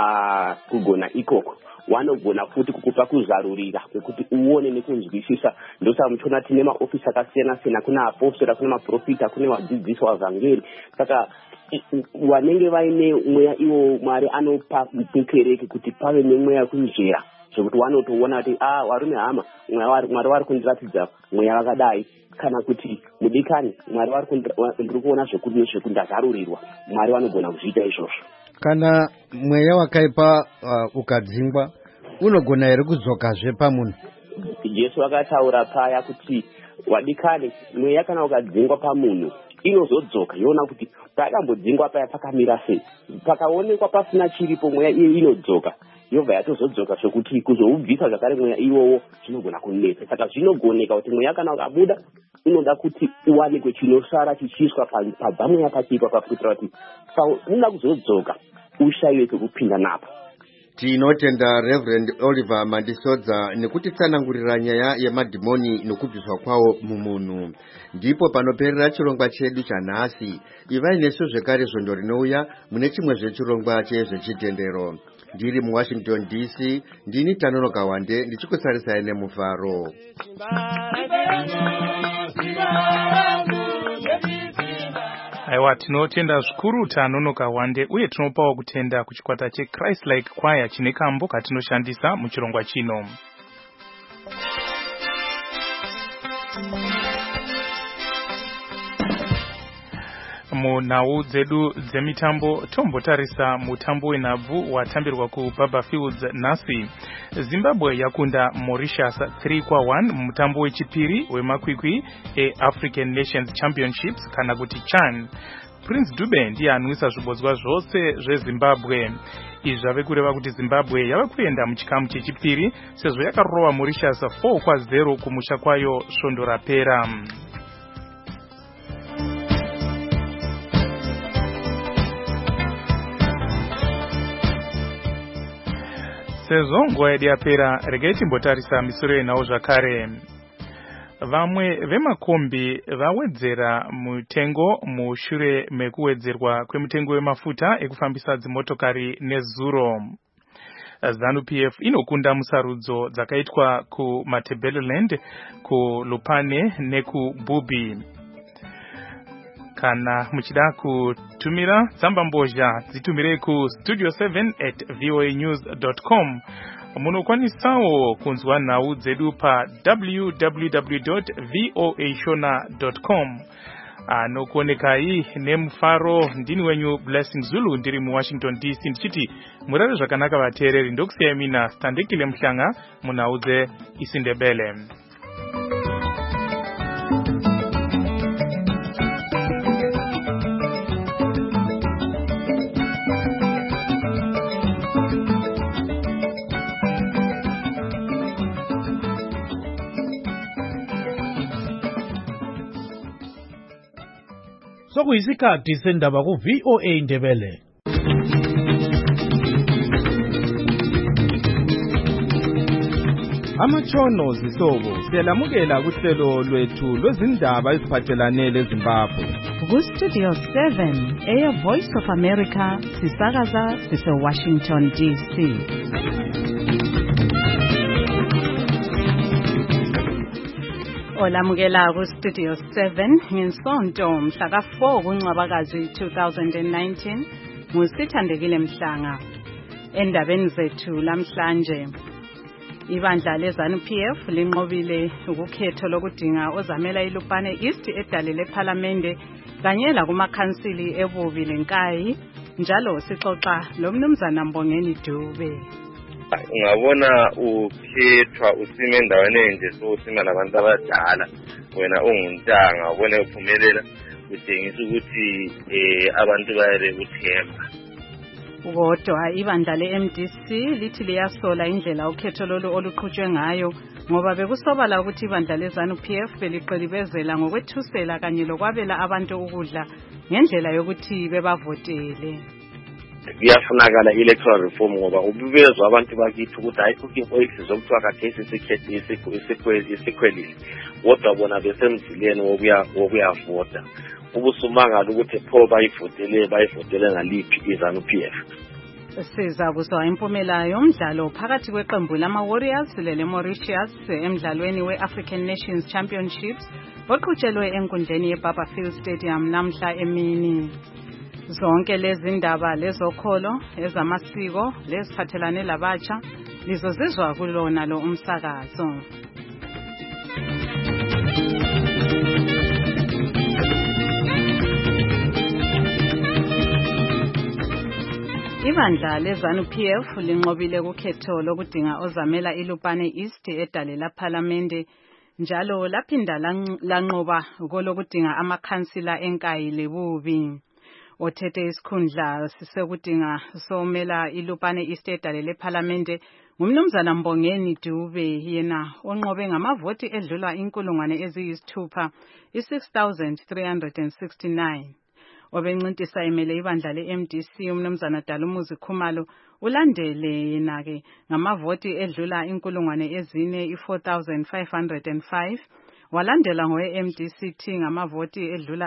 kugona ikoko, vanogona futi kukupa kuzarurira kwekuti uone nekunzwisisa. Ndosaka muchiona tine maofisi akasiyana siyana, kuna apostora, kuna maprofita, kuna vadzidzisi vavhangeri. Saka vanenge vaine mweya iwo Mwari anopa mukereke kuti pave nemweya kunjera, zvekuti vanotoona kuti varume hama, Mwari vari kundiratidza mweya wakadai, kana kuti mudikani Mwari ndiri kuona zvekuti ndazarurirwa, Mwari vanogona kuzviita izvozvo. Kana mweya wakaipa ukadzingwa unogona here kudzokazve pamunhu? Jesu akataura paya kuti wadikani mweya kana ukadzingwa pamunhu inozodzoka yoona kuti pakambodzingwa paya pakamira sei, pakaonekwa pasina chiripo mweya iyo inodzoka yobva yatozodzoka, zvokuti kuzoubvisa zvakare mweya iwowo zvinogona kunetsa. Saka zvinogoneka kuti mweya kana ukabuda unoda kuti uwanikwe chinosara chichiiswa pabva mweya pachipa pakuitira kuti unoda kuzodzoka ushayiwe kwekupinda napo. Tinotenda Reverend Oliver Mandisodza nekutitsanangurira nyaya yemadhimoni nokubviswa kwawo mumunhu. Ndipo panoperera chirongwa chedu chanhasi. Ivai nesu zvekare zvondo rinouya mune chimwe zvechirongwa chezvechitendero. Ndiri muWashington DC, ndini Tanonoka Wande ndichikusarisai nemufaro. Aiwa, tinotenda zvikuru Tanonoka Wande, uye tinopawo kutenda kuchikwata cheChrist Like Choir chine kambo katinoshandisa muchirongwa chino. Munhau dzedu dzemitambo tombotarisa mutambo wenhabvu watambirwa kuBaba Fields nhasi. Zimbabwe yakunda Mauritius 3-1 mutambo wechipiri wemakwikwi eAfrican Nations Championships kana kuti CHAN. Prince Dube ndiye anwisa zvibodzwa zvose zveZimbabwe. Izvi zvave kureva kuti Zimbabwe yava kuenda muchikamu chechipiri sezvo yakarova Mauritius 4-0 kumusha kwayo svondo rapera. Sezvo nguva yedu yapera, regai timbotarisa misoro yenhau zvakare. Vamwe vemakombi vawedzera mutengo mushure mekuwedzerwa kwemutengo wemafuta ekufambisa dzimotokari nezuro. ZANU-PF inokunda musarudzo dzakaitwa kuMatabeleland, kuLupane nekuBubi. Kana muchida kutumira tsamba mbozha dzitumirei kustudio7@voanews.com. Munokwanisawo kunzwa nhau dzedu pa www.voashona.com. anokuonekai nemufaro. Ndini wenyu Blessing Zulu ndiri muWashington DC ndichiti murare zvakanaka vateereri. Ndokusiyai mina Standekile Mhlanga munhaudze isiNdebele. Sokuyisikhathi sendaba ku-VOA Indebele. Amatshono zihlobo siyalamukela kuhlelo lwethu lwezindaba eziphathelane leZimbabwe. Ku-Studio 7 eya-Voice of America sisakaza sise-Washington DC. Olamukela ku-Studio 7 ngeNsonto mhla ka-4 kuNcwabakazi 2019 nguSithandekile Mhlanga. Endabeni zethu lamhlanje, ibandla leZANU-PF linqobile ukukhetho lokudinga ozamela iLupane East edale lephalamende kanye lakumakhansili ebubi lenkayi. Njalo sixoxa lomnumzana Mbongeni Dube. Ungabona ukhethwa usime endaweni enje usima nabantu abadala, wena unguntanga ubone uphumelela, kutshengisa ukuthi abantu bayabe kuthemba. Kodwa ibandla le-MDC lithi liyasola indlela ukhetho lolu oluqhutshwe ngayo ngoba bekusobala ukuthi ibandla leZANU-PF beliqilibezela ngokwethusela kanye lokwabela abantu ukudla ngendlela yokuthi bebavotele. Kuyafunakala electoral reform ngoba ububezwa abantu bakithi ukuthi hayi kukho isizokuthiwa kathesi isikhwelile, kodwa bona besemzileni wokuyavota. Ubusumangala ukuthi pho bayivotele ngaliphi iZANU-PF. Siza kuzwa impumela yomdlalo phakathi kweqembu lama-Warriors lele-Mauritius emdlalweni we-African Nations Championships oqhutshelwe enkundleni yeBarberfield Stadium namhla emini. Zonke lezi ndaba lezokholo ezamasiko leziphathelane labatsha lizozizwa kulona lo umsakazo. Ibandla leZANU-PF linqobile ukhetho lokudinga ozamela iLupane East edale laphalamende, njalo laphinda lanqoba kolokudinga amakhansila enkayi lebubi. Othethe isikhundla sisekudinga somela iLupane East edale lephalamende ngumnumzana Mbongeni Dube, yena onqobe ngamavoti edlula 6,369. Obencintisa emele ibandla le-MDC umnumzana Dalumuzi Khumalo ulandele yena-ke ngamavoti edlula 4,505. Walandela ngowe-MDCT ngamavoti edlula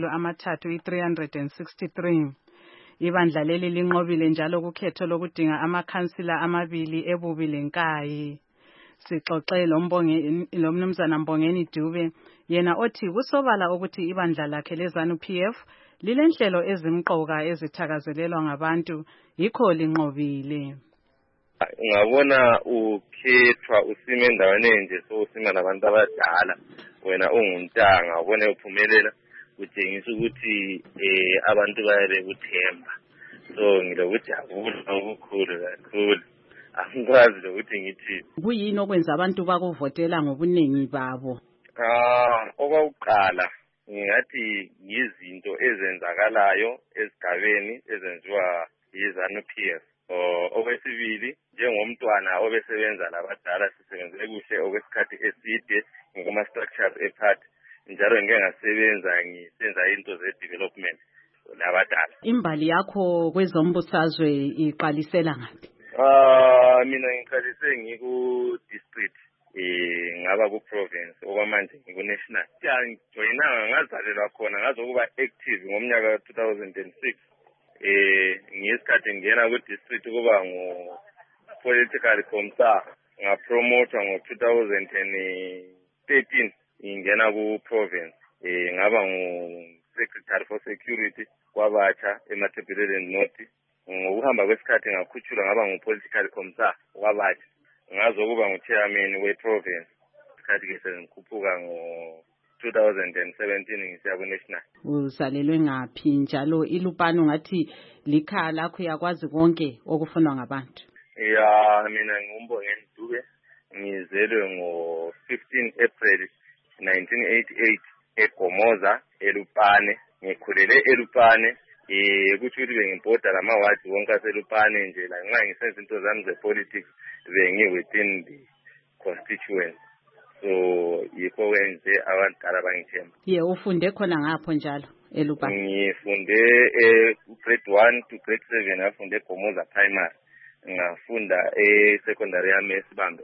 363. Ibandla leli linqobile njalo kukhetho lokudinga amakhansila amabili ebubi lenkayi. Sixoxe lomnumzana Mbongeni Dube, yena othi kusobala ukuthi ibandla lakhe leZANU-PF lilenhlelo ezimqoka ezithakazelelwa ngabantu, yikho linqobile. Ungabona ukhethwa usime endaweni enje usima nabantu abadala, wena unguntanga ubone uphumelela, kutshengisa ukuthi abantu bayabe kuthemba. So ngilokuthi akudla okukhulu kakhulu, angikwazi lokuthi ngithi kuyini okwenza abantu bakuvotela ngobuningi babo. Okokuqala ngingathi yizinto ezenzakalayo esigabeni ezenziwa yiZANU-PF. Okwesibili, njengomntwana obesebenza labadala sisebenze kuhle okwesikhathi eside ngoma-structures eParty, njalo ngeke ngasebenza ngisenza into ze-development labadala. Imbali yakho kwezombusazwe iqalisela ngaphi? Mina ngiqalise ngiku-district, ngaba ku-province, okwamanje ngiku-national. Ngijoyinanga ngazalelwa khona ngazokuba active ngomnyaka ka-2006. Ngesikhathi ngena ku-district kuba ngu-political commissar, ngapromotwa ngo-2013 ngingena ku-province. Ngaba ngu-secretary for security kwabatsha eMatabeleland North. Ngokuhamba kwesikhathi ngakhutshulwa ngaba ngu-political commissar kwabatsha, ngazokuba ngu-chairman we-province. Isikhathi ke sengikhuphuka 2017 ngisiya ku-national. Uzalelwe ngaphi njalo iLupane ungathi likhaya lakho uyakwazi konke okufunwa ngabantu? Ya, mina nguMbongeni Dube. Ngizelwe ngo-15 April 1988 eGomoza, eLupane. Ngikhulele eLupane. Kuthi bengimpoda lamawadi wonke aseLupane nje la nxa ngisenza into zami ze-politics bengi-within the constituency. So yikho nje abadala bangithemba. Ufunde khona ngapho njalo eLupane? Ngifunde grade 1 to grade 7 ngafunde eGomoza primary. Ngafunda secondary yami eSibambe.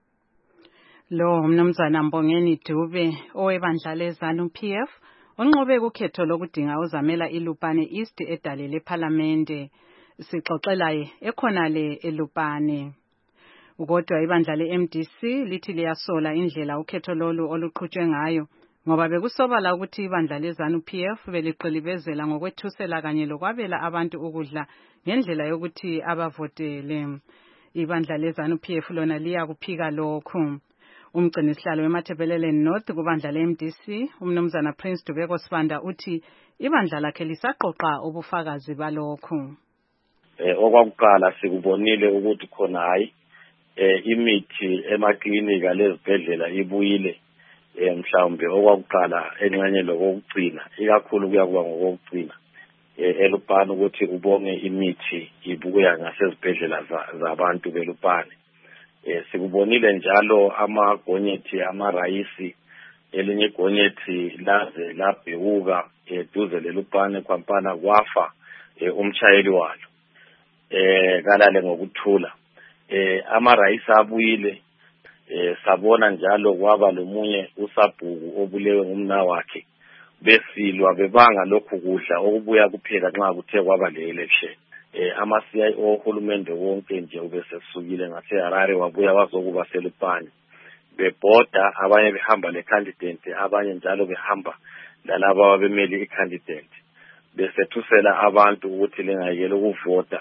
Lo mnumzana Mbongeni Dube owebandla leZanu PF unqobe ukhetho lokudinga uzamela iLupane East edale leParliamente. Sixoxelaye ekhonale eLupane. Kodwa ibandla leMDC lithi liyasola indlela ukhetho lolu oluqhutshwe ngayo ngoba bekusobala ukuthi ibandla leZanu PF beliqilibezela ngokwethusela kanye lokwabela abantu ukudla ngendlela yokuthi abavotele. Ibandla leZanu PF lona liya kuphika lokhu. Umgcinisihlalo weMatabeleland North kubandla leMDC umnumzana Prince Dubeko Sibanda uthi ibandla lakhe lisaqoqa ubufakazi balokhu. Okwakuqala sikubonile ukuthi khona hayi imithi emaklinika lezibhedlela ibuyile mhlawumbe okwakuqala enxanye lokugcina ikakhulu kuyakuba ngokugcina eLupane ukuthi ubonge imithi ibuya ngasezibhedlela zabantu beLupane. Sikubonile njalo amagonyethi amarayisi elinye igonyethi laze labhekuka eduze leLupane kwampana kwafa umshayeli walo kalale ngokuthula. Amarayisi abuyile sabona njalo kwaba lomunye usabhuku obulewe ngumna wakhe besilwa bebanga lokhu kudla okubuya kuphela nxa kuthe kwaba le-election. Ama-CIO ohulumende wonke nje ubesesukile ngaseHarare wabuya wazokuba seLupane bebhoda abanye behamba le-candidate abanye njalo behamba lalabo ababemeli i-candidate besethusela abantu ukuthi lingayekela ukuvota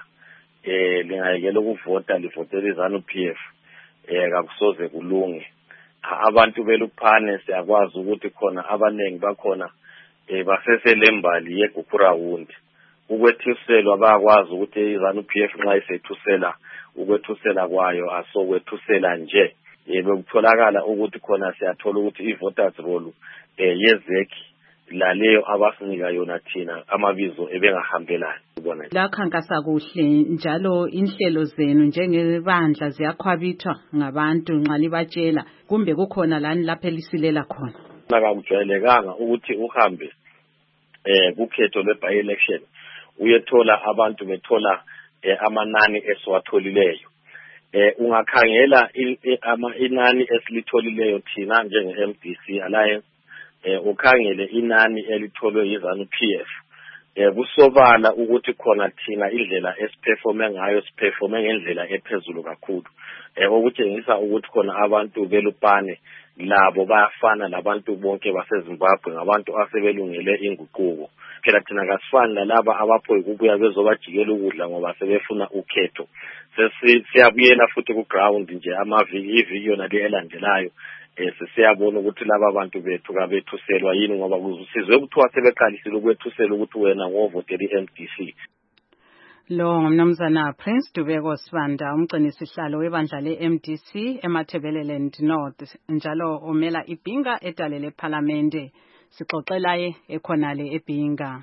livotele iZanu PF kakusoze kulunge. Abantu beLupane siyakwazi ukuthi khona abanengi bakhona baseselembali yeGukurawundi. Ukwethuselwa bayakwazi ukuthi iZanu PF nxa isethusela ukwethusela kwayo asokwethusela nje. Bekutholakala ukuthi khona siyathola ukuthi i-voters roll yezeki laleyo abasinika yona thina amabizo ebengahambelani. Lakhankasa kuhle njalo inhlelo zenu njengebandla ziyakhwabithwa ngabantu nxa libatshela kumbe kukhona lani lapho elisilela khona? Akujwayelekanga ukuthi uhambe kukhetho lwe-by-election uyethola abantu bethola amanani esiwatholileyo. Ungakhangela inani esilitholileyo thina njenge-MDC Alliance ukhangele inani elitholwe yiZanu PF. Kusobala ukuthi khona thina indlela esiperforme ngayo siperforme ngendlela ephezulu kakhulu. Okutshengisa ukuthi khona abantu beLupane labo bayafana labantu bonke baseZimbabwe ngabantu asebelungele inguquko. Phela thina kasifani nalaba abapho ukubuya bezobajikela ukudla ngoba sebefuna ukhetho. Siyabuyela futhi ku ground nje iviki yona elandelayo siyabona ukuthi laba bantu bethu kabethuselwa yini ngoba sizwe kuthiwa sebeqalisile ukwethusela ukuthi wena ngovotela iMDC. Lo ngumnumzana Prince Dubeko Sibanda umgcinisihlalo webandla leMDC eMatabeleland North njalo omela iBhinga edale leParliamente. Sixoxelaye ekhonale eBhinga.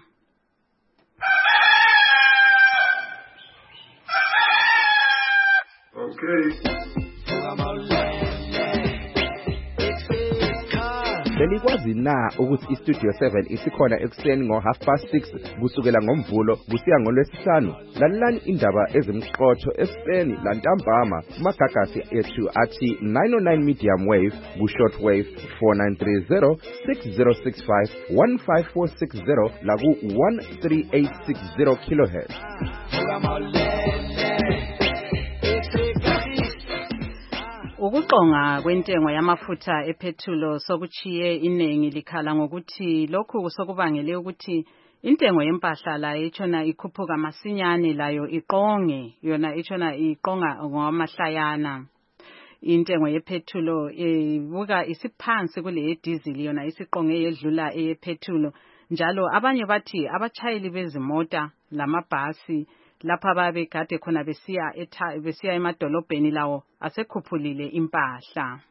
Belikwazi na ukuthi iStudio 7 isikhona ekuseni ngo6:30 kusukela ngoMvulo kusiya ngoLwesihlanu? Lalelani indaba ezimxotho ekuseni lantambama kumagagasi ethu athi 909 medium wave ku-short wave 4930 6065 15460 laku 13860 kilohertz. Ukuqonga kwentengo yamafutha ephethulo sokuchiye inengi likhala ngokuthi lokhu kusokubangele ukuthi intengo yempahla la etshona ikhuphuka masinyane layo iqonge yona etshona iqonga ngomahlayana. intengo yephethulo ibuka isiphansi kule yedizili yona isiqonge yedlula eyephethulo. Njalo abanye bathi abachayeli bezimota lamabhasi lapha babegade khona besiya emadolobheni lawo asekhuphulile impahla.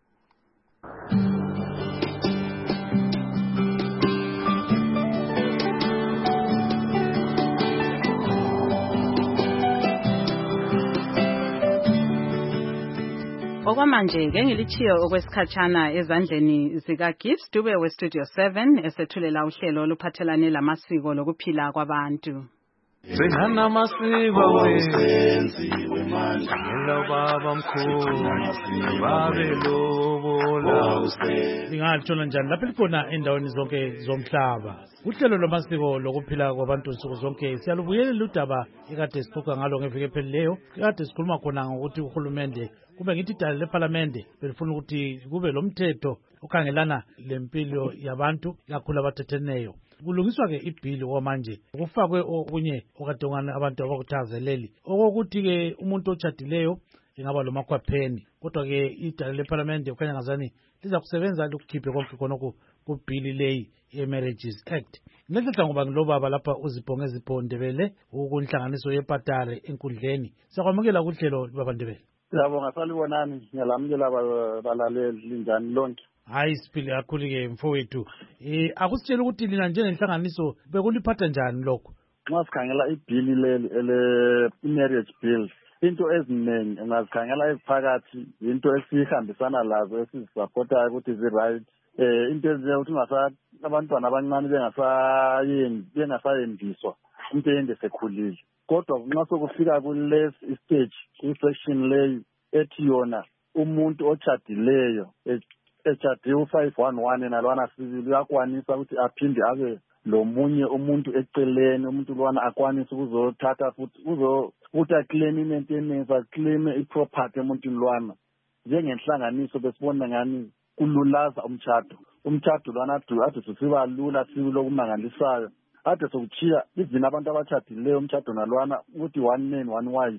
Okwamanje ke ngilichiyo okwesikhatshana ezandleni zika Gibbs Dube we Studio 7 esethulela uhlelo oluphathelane lamasiko lokuphila kwabantu. Sengana masiko wenziwe manje ngelo baba mkhulu babe lobola Singathola njani lapho likhona endaweni zonke zomhlaba. Uhlelo lwamasiko lokuphila kwabantu nsuku zonke siyalubuyelela udaba ekade sixoxa ngalo ngeviki ephelileyo. Kade sikhuluma khona ngokuthi uhulumende kube ngithi idala leParliamente belifuna ukuthi kube lomthetho okhangelana lempilo yabantu kakhulu abathetheneyo. Kulungiswa ke ibhili kwamanje kufakwe okunye okadongana abantu abakuthazeleli okokuthi ke umuntu otshadileyo ingaba lomakhwapheni kodwa ke idala leParliamente kukhanya ngazani liza kusebenza lokukhiphe konke khonoko kubhili leyi ye-Marriages Act. Ngiletha ngoba ngilobaba lapha uzibhonge Ndebele ukunhlanganiso yepatare enkundleni. Siyakwamukela kuhlelo baba Ndebele. Siyabonga salibonani ngiyalamukela balaleli linjani lonke. Hayi siphile kakhulu ke mfowethu. Akusitshela ukuthi lina njengenhlanganiso bekuliphatha njani lokho? Nxa sikhangela ibhili leli marriage bill into eziningi ungazikhangela eziphakathi into esihambisana lazo esizisupportayo ukuthi zi-right. Into ezinjengokuthi abantwana abancane bengasayendiswa umuntu eyende sekhulile. Kodwa nxa sokufika kule stage i-section leyi ethi yona umuntu otshadileyo echade u511 nalwana sibili uyakwanisa ukuthi aphinde abe lomunye umuntu eceleni umuntu lwana akwanisa ukuzothatha futhi ukuthi aclaim i-maintenance aclaim i-property emuntu lwana. Njengenhlanganiso besibona ngani kululaza umtshado lwana ade sisiba lula silokumangalisayo ade sokuchiya even abantu abachadileyo umtshado nalwana ukuthi one man one wife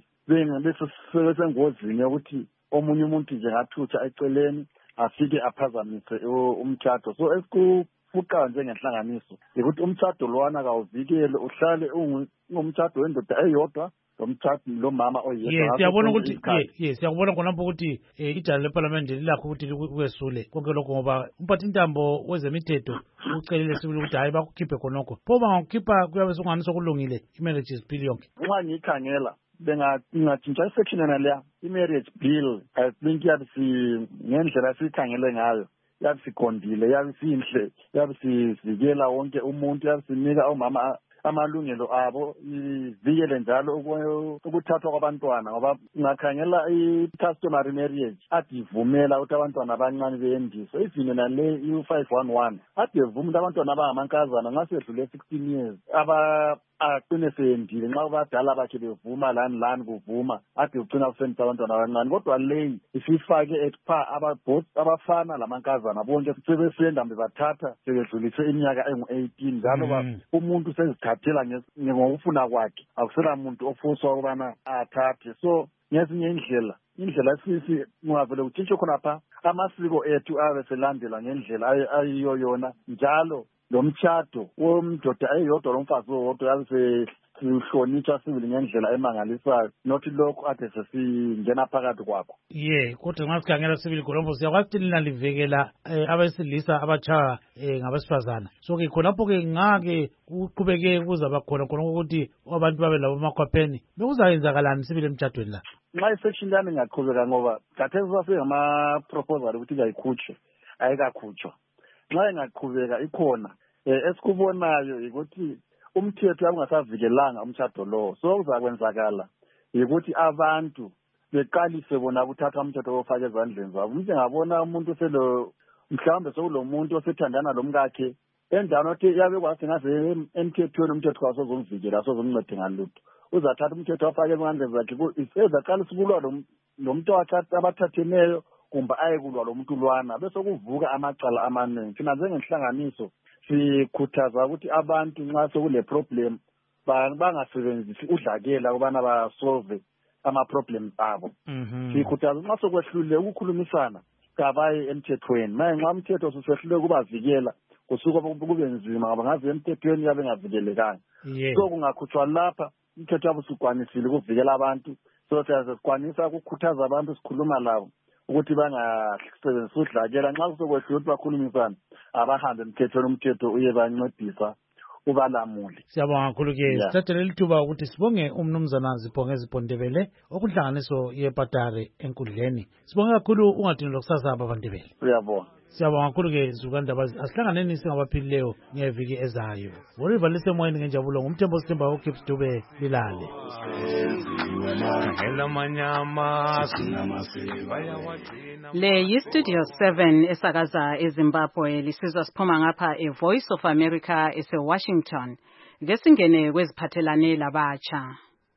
besengozini ukuthi omunye umuntu nje ngathutha eceleni afike aphazamise umtshado. So esikufuqa njengenhlanganiso ukuthi umtshado lwana kawuvikele uhlale ungumtshado wendoda eyodwa lomtshado lomama oyedwa. Siyabona ukuthi siyakubona khona ukuthi idala leParliament lilakho ukuthi likwesule konke lokho ngoba umphathintambo wezemithetho ucelile sibili ukuthi hayi bakukhiphe khonokho. Pho bangakukhipha kuyabe sokunganiswa kulungile i-marriages bill yonke. Nxa ngiyikhangela bengatshintsha isection yona leya i-marriage bill I think yabe ngendlela sikhangele ngayo yabe siqondile yabe sinhle yabe sivikela wonke umuntu yabe sinika omama amalungelo abo ivikele njalo ukuthathwa kwabantwana ngoba ngakhangela i-customary marriage ade ivumela ukuthi abantwana abancane beyendiswe even nale u511 ade ivuma ukuthi abantwana abangamankazana nxa sedlule 16 years aqine seyendile nxa abadala bakhe bevuma lani kuvuma ade ugcina kusendisa abantwana abancane kodwa leyi isifake ekupha abafana lamankazana bonke sebesenda bebathatha sebedlulise iminyaka engu-18 njalo umuntu sezithathela ngokufuna kwakhe akusela muntu ofuswa ukubana athathe. So ngezinye indlela sisi kungavele kutshintshwe khonapha amasiko ethu abe selandela ngendlela ayiyo yona njalo lomtshado womdoda eyodwa lomfazi owodwa yabe sihlonitshwa sibili ngendlela emangalisayo nothi lokho ade sesingena phakathi kwakho. Kodwa nxa sikhangela sibili Golombo siyakwazi ukuthi lina livikela abesilisa abatshaya ngabesifazana. So ke khonapho ke ngake kuqhubeke kuzaba khona ukuthi abantu babe labo makhwapheni bekuzayenzakalani sibili emtshadweni la. Nxa isection lami ingaqhubeka ngoba khathesi sasengama-proposal ukuthi kayikhutshwe ayikakhutshwa. Nxa ingaqhubeka ikhona esikubonayo ukuthi umthetho ungasavikelanga umtshado lowo. So kuzakwenzakala ukuthi abantu beqalise bona ukuthatha umthetho wofaka ezandleni zabo. Umuntu engabona umuntu mhlawumbe sekulomuntu osethandana lomkakhe endaweni othi yabe kwathi ngaze emthethweni umthetho wasozomvikela asozomncede ngalutho uzathatha umthetho wafaka ezandleni zakhe isezaqalisa ukulwa nomuntu abathatheneyo kumbe ayekulwa lo muntu lwana bese kuvuka amacala amaningi. Thina njengenhlanganiso sikhuthaza ukuthi abantu nxa sekule problem bangasebenzisi udlakela ukubana basolve ama-problems abo. Sikhuthaza nxa sokwehlulile ukukhulumisana kabaye emthethweni. Nxa umthetho usehluleke kubavikela kusuka kube nzima ngoba ngaze emthethweni yabe ngavikelekanga. So kungakhutshwa lapha umthetho wabo usukwanisile ukuvikela abantu. So siyakwanisa ukukhuthaza abantu sikhuluma labo ukuthi bangasebenzisi udlakela nxa kusokwehlula ukuthi bakhulumisane abahambe emthethweni umthetho uye bancedisa ubalamuli. Siyabonga kakhulu ke sithathele lithuba ukuthi sibonge umnumzana Zibhongezi Bondebele okuhlanganiso yePatare enkundleni. Sibonge kakhulu ungadini lokusasa abaBandebele. Siyabonga. Siyabonga kakhulu ke Zukandaba asihlanganeni singabaphilileyo ngeviki ezayo. Woriva lisemoyeni ngenjabulo ngumthembo Sithemba uKips Dube lilale. Le yi-Studio 7 esakaza eZimbabwe lisizwa siphuma ngapha eVoice of America ese-Washington. Ngesingene kweziphathelane labatsha.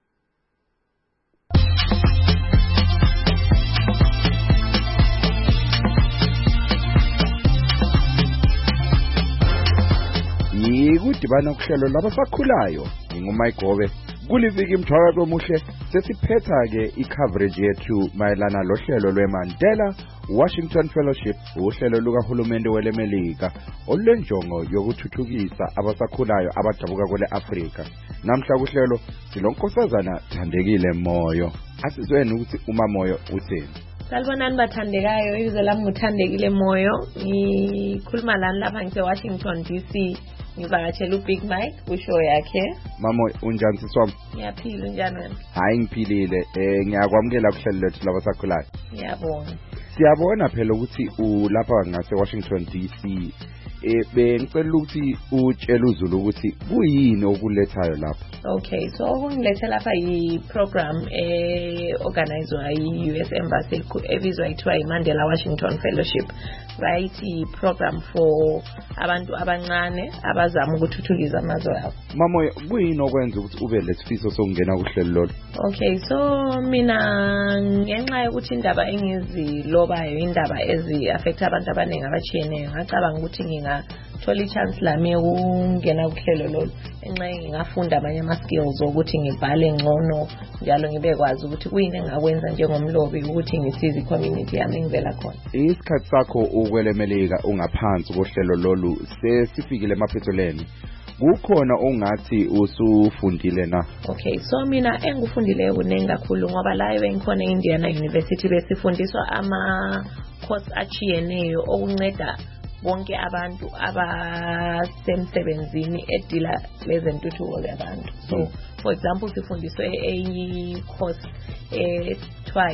Yikudibana kuhlelo labasakhulayo ngingumaigobe kuliviki mthwalo omuhle sesiphetha ke icoverage yethu mayelana lohlelo lweMandela Washington Fellowship uhlelo lukahulumende welemelika olwenjongo yokuthuthukisa abasakhulayo abadabuka kwele Afrika. Namhla kuhlelo silonkosazana Thandekile Moyo. Asizweni ukuthi uMamoyo uthini. Salibonani bathandekayo, ibizo lami nguthandekile Moyo. Ngikhuluma lana lapha ngise-Washington DC. Ngivakatshela uBig Mike kushow yakhe. Mamo unjani siswami? Ngiyaphila unjani wena? Hayi ngiphilile. Ngiyakwamukela kuhlelo lethu labasakhulayo. Ngiyabonga. Siyabona phela ukuthi ulapha ngase Washington DC. Bengicela ukuthi utshele uZulu ukuthi kuyini okulethayo lapha. Okay, so okungilethe lapha yi-program organized yi-US Embassy ebizwa ithiwa yi-Mandela Washington Fellowship. Right, i-program for abantu abancane abazama ukuthuthukisa amazwe abo. Mamo, kuyini okwenza ukuthi ube lesifiso sokungena kuhlelo lolo? Okay, so mina ngenxa yokuthi indaba engizilobayo indaba ezi-affect abantu abaningi abachiyeneyo, ngacabanga ukuthi ngingathola i-chance lami ukungena kuhlelo lolo. Enxa ngingafunda amanye ama-skills ukuthi ngibhale ngcono njalo ngibe kwazi ukuthi kuyini engakwenza njengomlobi ukuthi ngisize i-community yami engivela khona. Isikhathi sakho ukwelemelika ungaphansi kohlelo lolu sesifikile emaphethelweni. Kukhona ongathi usufundile na? Okay, so mina engufundile kunengi kakhulu ngoba la engikhona eIndiana University besifundiswa ama-course achiyeneyo okunceda bonke abantu abasemsebenzini edila lezentuthuko zabantu. So for example sifundiswe course ethiwa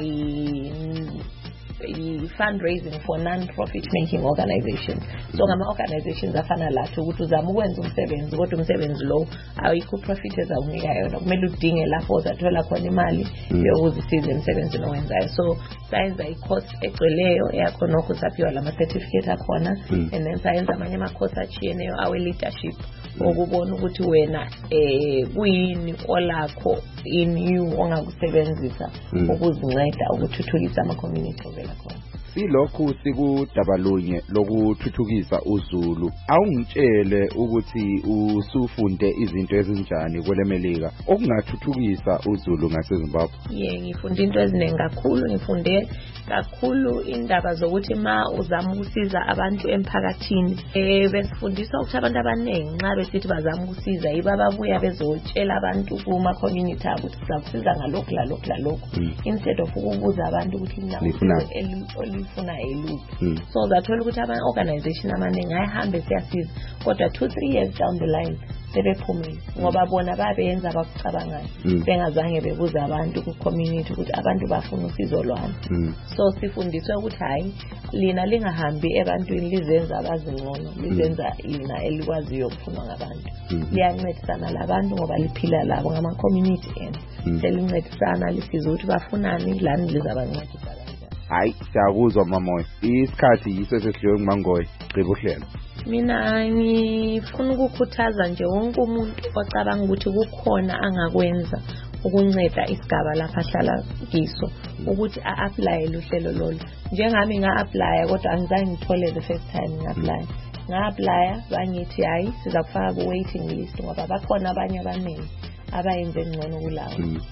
fundraising for non-profit making organizations. So ngama-organizations afana lathi ukuthi uzama ukwenza umsebenzi kodwa umsebenzi lo awuyikho profit ezawunika yona, kumele udinge lapho uzathola khona imali yokuzisiza emsebenzini owenzayo. So sayenza i-course egcweleyo yakhona ukusaphiwa lama-certificate akhona, and then sayenza amanye ama-course achiyeneyo awe-leadership ukubona ukuthi wena kuyini olakho in you ongakusebenzisa ukuzinceda ukuthuthukisa ama-community ovela khona. Silokhu sikudabalunye lokuthuthukisa uZulu. Awungitshele ukuthi usufunde izinto ezinjani kwelemelika okungathuthukisa uZulu ngaseZimbabwe? Ngifunde into eziningi kakhulu. Ngifunde kakhulu indaba zokuthi ma uzama ukusiza abantu emphakathini besifundiswa ukuthi abantu abaningi nxa besithi bazama ukusiza yiba ababuya bezotshela abantu kuma community abo ukuthi sizakusiza ngalokhu lalokhu lalokhu instead of ukubuza abantu ukuthi olifuna eluphi. So zathola ukuthi ama-organization amaningi ayihambe siyasiza kodwa 2-3 years down the line sebephumile ngoba bona babenza abakucabangayo bengazange bebuza abantu ku-community ukuthi abantu bafuna usizo lwami. So sifundiswe ukuthi hayi lina lingahambi ebantwini lizenza abazingcono, lizenza lina elikwaziyo ukufunwa ngabantu. Liyancedisana labantu ngoba liphila labo ngama-community enu. Selincedisana lisiza ukuthi bafunani lani lizabancedisa. Hayi siyakuzwa Mamoyo, isikhathi yiso sesidliwe nguMangoye. Gqiba uhlelo. Mina ngifuna ukukhuthaza nje wonke umuntu ocabanga ukuthi kukhona angakwenza ukunceda isigaba lapha ahlala kiso ukuthi a-apply uhlelo lolo. Njengami nga-apply kodwa angizange ngithole the first time nga-apply. Nga-apply bangithi hayi sizakufaka ku-waiting list ngoba bakhona abanye abaningi abayenze ngcono kulawo.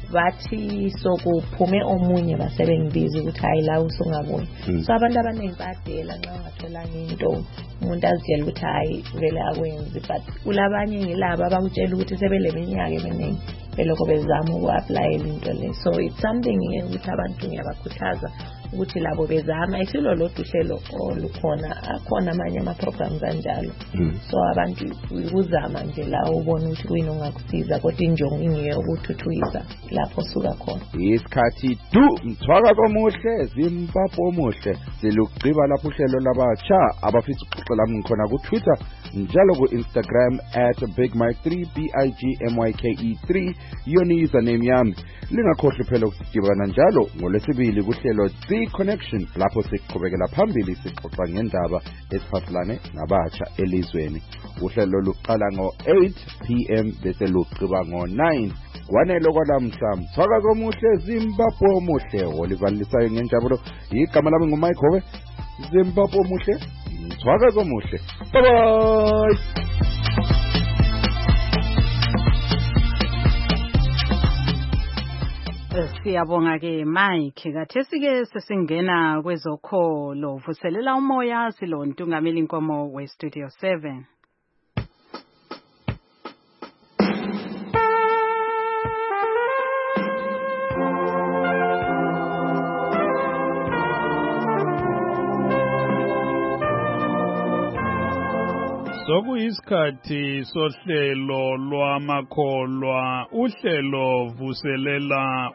bathi sokuphume omunye basebengibiza ukuthi hayi la usungabuyi. So abantu abaningi badela nxa ungatholanga into umuntu azitshela ukuthi hayi vele akwenzi, but kulabanye ngilabo abakutshela ukuthi sebeleminyaka eminingi belokho bezama uku-applyela into le. So it's something ukuthi abantu ngiyabakhuthaza ukuthi labo bezama isilo lodwa uhlelo olukhona, akhona amanye ama-programs anjalo. So abantu ukuzama nje la ubona ukuthi kuyini ongakusiza, kodwa injongo ingiyo ukuthuthukisa lapho suka khona. Isikhathi mthwaka komuhle Zimbabwe omuhle silugciba lapho uhlelo labatsha abafisa ukuxoxela ngikhona ku Twitter njalo ku Instagram @bigmike3 BIGMYKE3 yoni username yami. Lingakhohlwa phela ukusidibana njalo ngolwesibili kuhlelo Connection lapho siqhubekela phambili sixoxa ngendaba esiphathelane nabatsha elizweni. Uhlelo luqala ngo-8 PM bese lugciba ngo-9. Kwanelo kwalamhla mthwaka komuhle Zimbabwe omuhle olivalisayo ngenjabulo. Igama lami nguMike Hove. Zimbabwe omuhle mthwaka komuhle. Bye bye. Siyabonga ke Mike. Kathesi ke sesingena kwezokholo. Vuselela umoya silontungameli inkomo we Studio 7. Sokuyisikhathi sohlelo lwamakholwa, uhlelo vuselela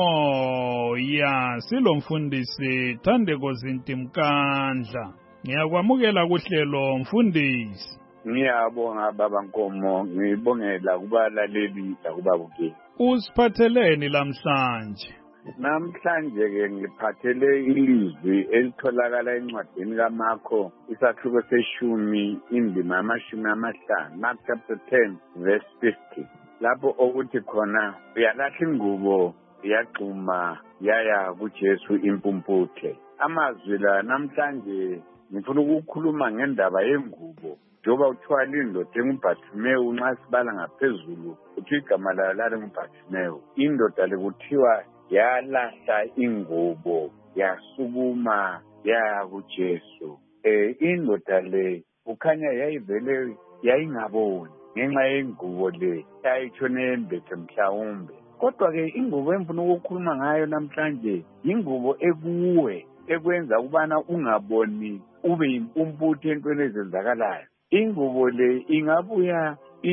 umoya. Silomfundisi Thandeko Zintimkandla. Ngiyakwamukela kuhlelo mfundisi. Ngiyabonga baba Nkomo, ngibongela kubalaleli lakubabukeli. Usiphatheleni lamhlanje? Namhlanje ke ngiphathele ilizwi elitholakala encwadini kaMarko isahluko seshumi indima yamashumi amahlanu, Mark chapter 10 verse 50. Lapho okuthi khona uyalahla ingubo yagxuma yaya kuJesu impumputhe. Amazwi la namhlanje ngifuna ukukhuluma ngendaba yengubo. Njoba uthwala indoda enguBhartimewu nxa sibala ngaphezulu uthi igama layo lali nguBhartimewu. Indoda le kuthiwa yalahla ingubo yasukuma yaya kuJesu. Indoda le ukhanya yayivele yayingaboni ngenxa yengubo le yayitshone yembethe mhlawumbe. Kodwa ke ingubo engifuna ukukhuluma ngayo namhlanje ingubo ekuwe ekwenza ukubana ungaboni ube impumputhe entweni ezenzakalayo. Ingubo le ingabuya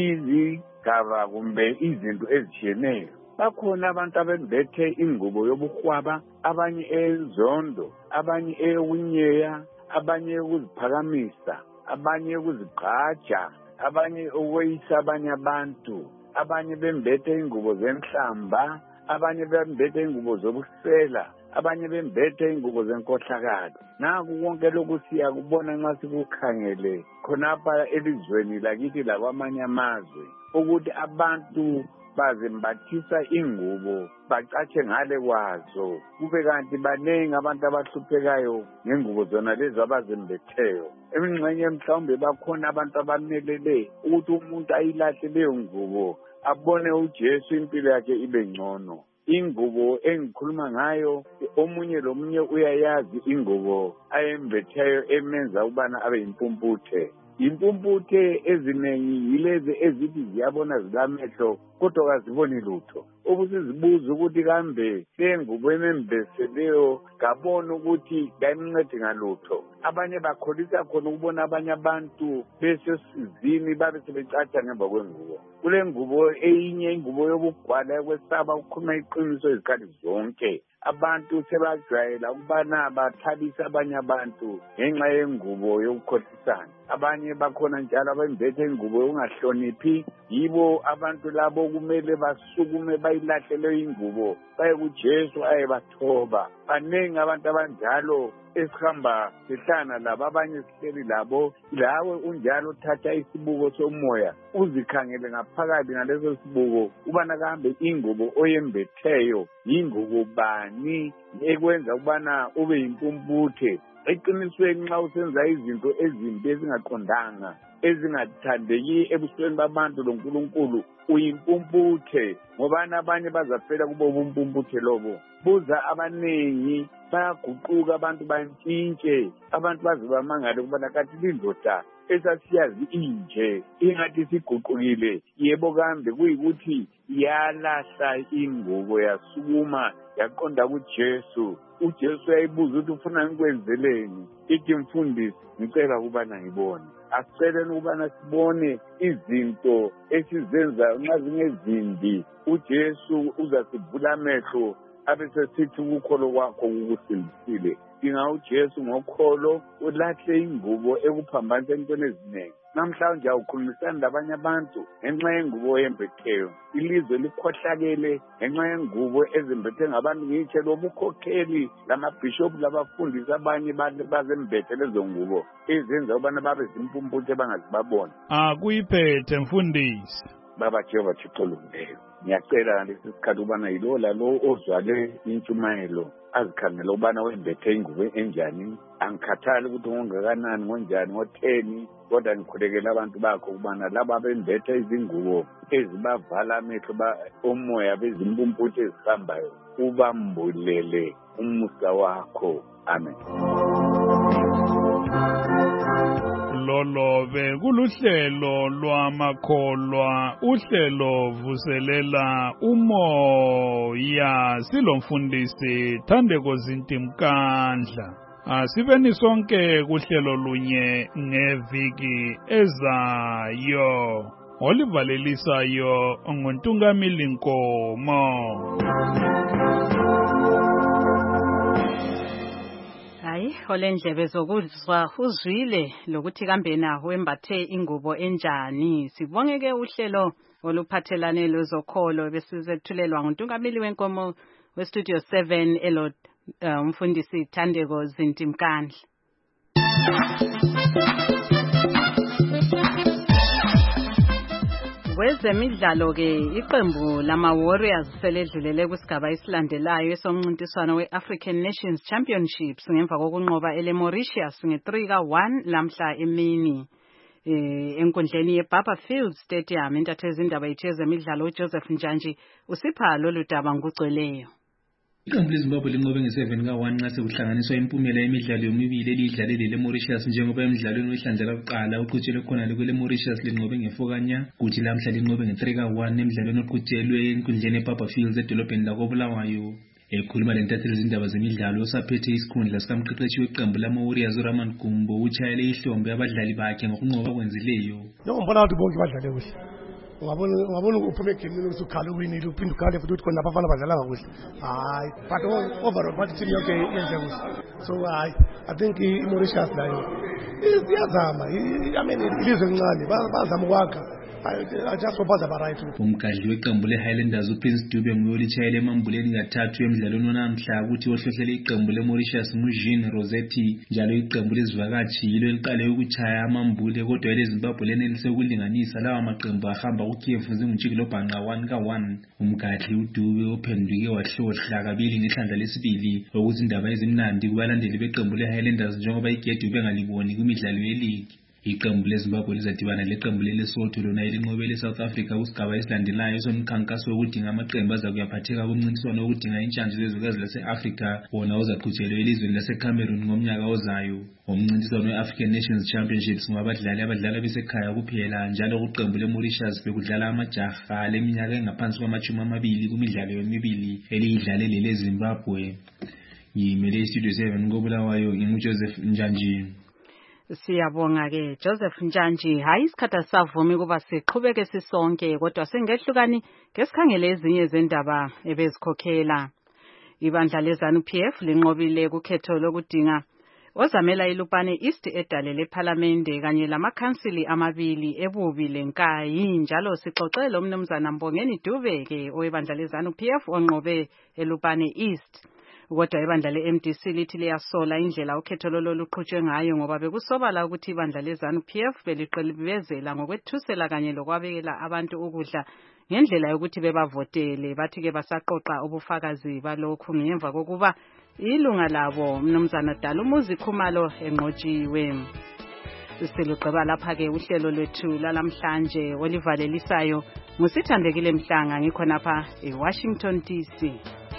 izigaba kumbe izinto ezitshiyeneyo. Bakhona abantu abembethe ingubo yobuhwaba, abanye enzondo, abanye eyobunyeya, abanye eyokuziphakamisa, abanye eyokuzigqaja, abanye okweyisa abanye abantu, abanye bembethe ingubo zenhlamba, abanye bembethe ingubo zobusela, abanye bembethe ingubo zenkohlakalo. Naku konke lokhu siyakubona nxa sikukhangele khonapha elizweni lakithi lakwamanye amazwe ukuthi abantu bazembathisa ingubo bacatshe ngale kwazo, kube kanti banengi abantu abahluphekayo ngengubo zona lezo abazembetheyo. Emingxenye mhlawumbe bakhona abantu abamelele ukuthi umuntu ayilahle leyo ngubo abone uJesu impilo yakhe ibe ngcono. Ingubo engikhuluma ngayo omunye lomunye uyayazi ingubo ayembetheyo emenza ukubana abe impumputhe. Impumputhe ezinengi yilezi ezithi ziyabona zilamehlo kodwa kaziboni lutho. Ubusizibuza ukuthi kambe lengubo emembeseleyo kabona ukuthi kayimncedi ngalutho. Abanye bakholisa khona ukubona abanye abantu besesizini babe sebecatsha ngemva kwengubo. Kule ngubo eyinye ingubo yobugwala yokwesaba ukukhuluma iqiniso izikhathi zonke. Abantu sebajwayela ukubana bathabise abanye abantu ngenxa yengubo yokukhohlisana. Abanye bakhona njalo abembethe ingubo yokungahloniphi. Yibo abantu labo kumele basukume bayilahlele ingubo baye kuJesu ayebathoba. Banengi abantu abanjalo esihamba sihlana labo, abanye sihleli labo. Lawe unjalo uthatha isibuko somoya uzikhangele ngaphakathi ngaleso sibuko ubana kambe ingubo oyembetheyo yingubo bani ekwenza ukubana ube impumputhe. Eqinisweni nxa usenza izinto ezimbi ezingaqondanga ezingathandeki ebusweni babantu loNkulunkulu uyimpumputhe ngobani abanye bazafela kubo bumpumputhe lobo. Buza abaningi bayaguquka abantu bantshintshe abantu baze bamangale ukubana kathi lindoda esasiyazi inje ingathi siguqukile. Yebo kambe kuyikuthi yalahla ingubo yasukuma yaqonda kuJesu. uJesu yayibuza ukuthi ufuna ngikwenzeleni. Ithi mfundisi ngicela ukubana ngibone. Asiceleni ukubana sibone izinto esizenza nxa zingezimbi. uJesu uzasivula amehlo abesesithi ukukholo kwakho kukusindisile. Dinga uJesu ngokholo ulahle ingubo ekuphambanisa entweni eziningi. Namhlanje awukhulumisani labanye abantu ngenxa yengubo yembetheyo. Ilizwe likhohlakele ngenxa yengubo ezembethe ngabantu ngitshe lobukhokheli lamabhishophu labafundisi abanye bazembethe lezo ngubo ezenza ubana babe zimpumputhe bangazibabona. Kuyiphethe mfundisi. Baba Jehova Thixo olungileyo, ngiyacela ngalesi sikhathi ubana yilo lalo ozwale intshumayelo azikhangela ubana wembethe ingubo enjani. Angikhathali ukuthi ngongakanani ngonjani ngo10, kodwa ngikhulekela abantu bakho ubana laba bembethe izingubo ezibavala amehlo omoya bezimpumputhe ezihambayo ubambulele umusa wakho. Amen. Lolobe kuluhlelo lwamakholwa, uhlelo vuselela umoya, silomfundisi Thandeko Zintimkandla. Asibeni sonke kuhlelo lunye ngeviki ezayo. Olivalelisayo nguNtungamili Nkomo. Olendlebe zokuzwa uzwile lokuthi kambe naho wembathe ingubo enjani. Sibongeke uhlelo oluphathelane lozokholo besizethulelwa nguNtungamili wenkomo westudio 7 elo umfundisi Thandeko Zintimkandla. Kwezemidlalo ke iqembu lama Warriors seledlulele kusigaba esilandelayo esomncintiswano weAfrican Nations Championships ngemva kokunqoba eleMauritius nge3-1 lamhla emini enkundleni yeBarberfield Stadium. Intatheli indaba yezemidlalo uJoseph Njanji usipha lolu daba ngugcweleyo. Iqembu leZimbabwe linqobe nge7-1 nxa sekuhlanganiswa impumela yemidlalo yomibili eliyidlalele leMauritius njengoba emidlalweni wehlandla lokuqala uqhutshelwe khona leMauritius linqobe nge4-0 kuthi lamhla linqobe nge3-1 emidlalweni oqhutshelwe enkundleni yeBarberfield edolobheni lakoBulawayo. Ekhuluma lentatheli izindaba zemidlalo osaphethe isikhundla sikamqeqeshi weqembu lama-Warriors uRaman Gumbo utshayele ihlombe abadlali bakhe ngokunqoba kwenzileyo. Ngibona ukuthi bonke badlale kuhle. Ungabona uphume egemini ukuthi ukhala uwinile uphinde ukhale futhi ukuthi khona abafana badlala kakuhle. Hayi, but overall bathi team yonke yenze kuhle. So I think iMauritius nayo iyazama. I mean ilizwe elincane bazama ukwakha. Umgadli weqembu leHighlanders uPrince Dube nguye olitshayele emambuleni kathathu emidlalweni wanamhla ukuthi ohlohlele iqembu leMauritius nguJean Rossetti. Njalo iqembu lezivakatshi yilo eliqale ukutshaya amambule kodwa eleZimbabwe lenelise ukulinganisa lawa maqembu ahamba kuKiev zingutshikilobhanqa 1-1. Umgadli uDube ophenduke wahlohla kabili ngehlandla lesibili ukuthi indaba ezimnandi kubalandeli beqembu leHighlanders njengoba igedi bengaliboni kwimidlalo yeligi. Iqembu leZimbabwe lizadibana leqembu leLesotho lona elinqobele eSouth Africa kusigaba esilandelayo somkhankaso wokudinga amaqembu azakuyaphatheka kumncintiswano wokudinga intshantshi zezwekazi lase-Afrika wona uzaqhutshelwa elizweni laseCameroon ngomnyaka ozayo. Umncintiswano we-African Nations Championships ngwabadlali abadlala besekhaya kuphela njalo kuqembu leMauritius bekudlala amajaha leminyaka engaphansi kwama-20 kumidlalo yomibili eliyidlalele leZimbabwe. Ngiyimele istudio 7 koBulawayo nginguJoseph Njanji. Siyabonga ke Joseph Njanji. Hayi isikhatha savumi kuba siqhubeke sisonke kodwa singehlukani ngesikhangele ezinye zendaba ebezikhokhela. Ibandla leZANU-PF linqobile kukhetho lokudinga ozamela iLupane East edale leParlamente kanye lamakhansili amabili ebubi lenkayi. Njalo sixoxele umnumzana Mbongeni Dube ke owebandla leZANU-PF onqobe eLupane East. Kodwa ibandla leMDC lithi liyasola indlela ukhetho lolo luqhutshwe ngayo ngoba bekusobala ukuthi ibandla leZANU-PF beliqilibezela ngokwethusela kanye lokwabekela abantu ukudla ngendlela yokuthi bebavotele. Bathi ke basaqoqa ubufakazi balokhu ngemva kokuba ilunga labo mnumzana Dalumuzi Khumalo enqotshiwe. Silugqiba lapha-ke uhlelo lwethu lalamhlanje olivalelisayo ngusithandekile Mhlanga ngikhonapha eWashington DC.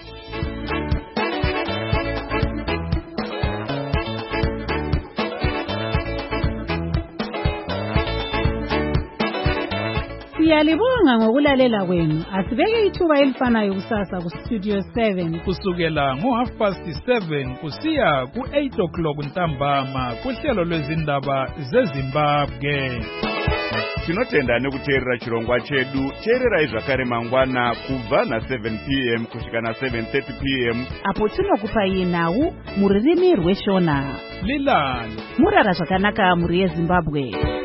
Siyalibonga ngokulalela kwenu. Asibeke ithuba elifanayo kusasa ku Studio 7 kusukela ngo7:30 kusiya ku8 ntambama kuhlelo lwezindaba zeZimbabwe. Tinotenda nekuteerera chirongwa chedu. Teererai zvakare mangwana kubva na7 p.m. kusvika na7:30 p.m. apo tinokupai nhau muririmi rweshona. Lilani murara zvakanaka muri yeZimbabwe.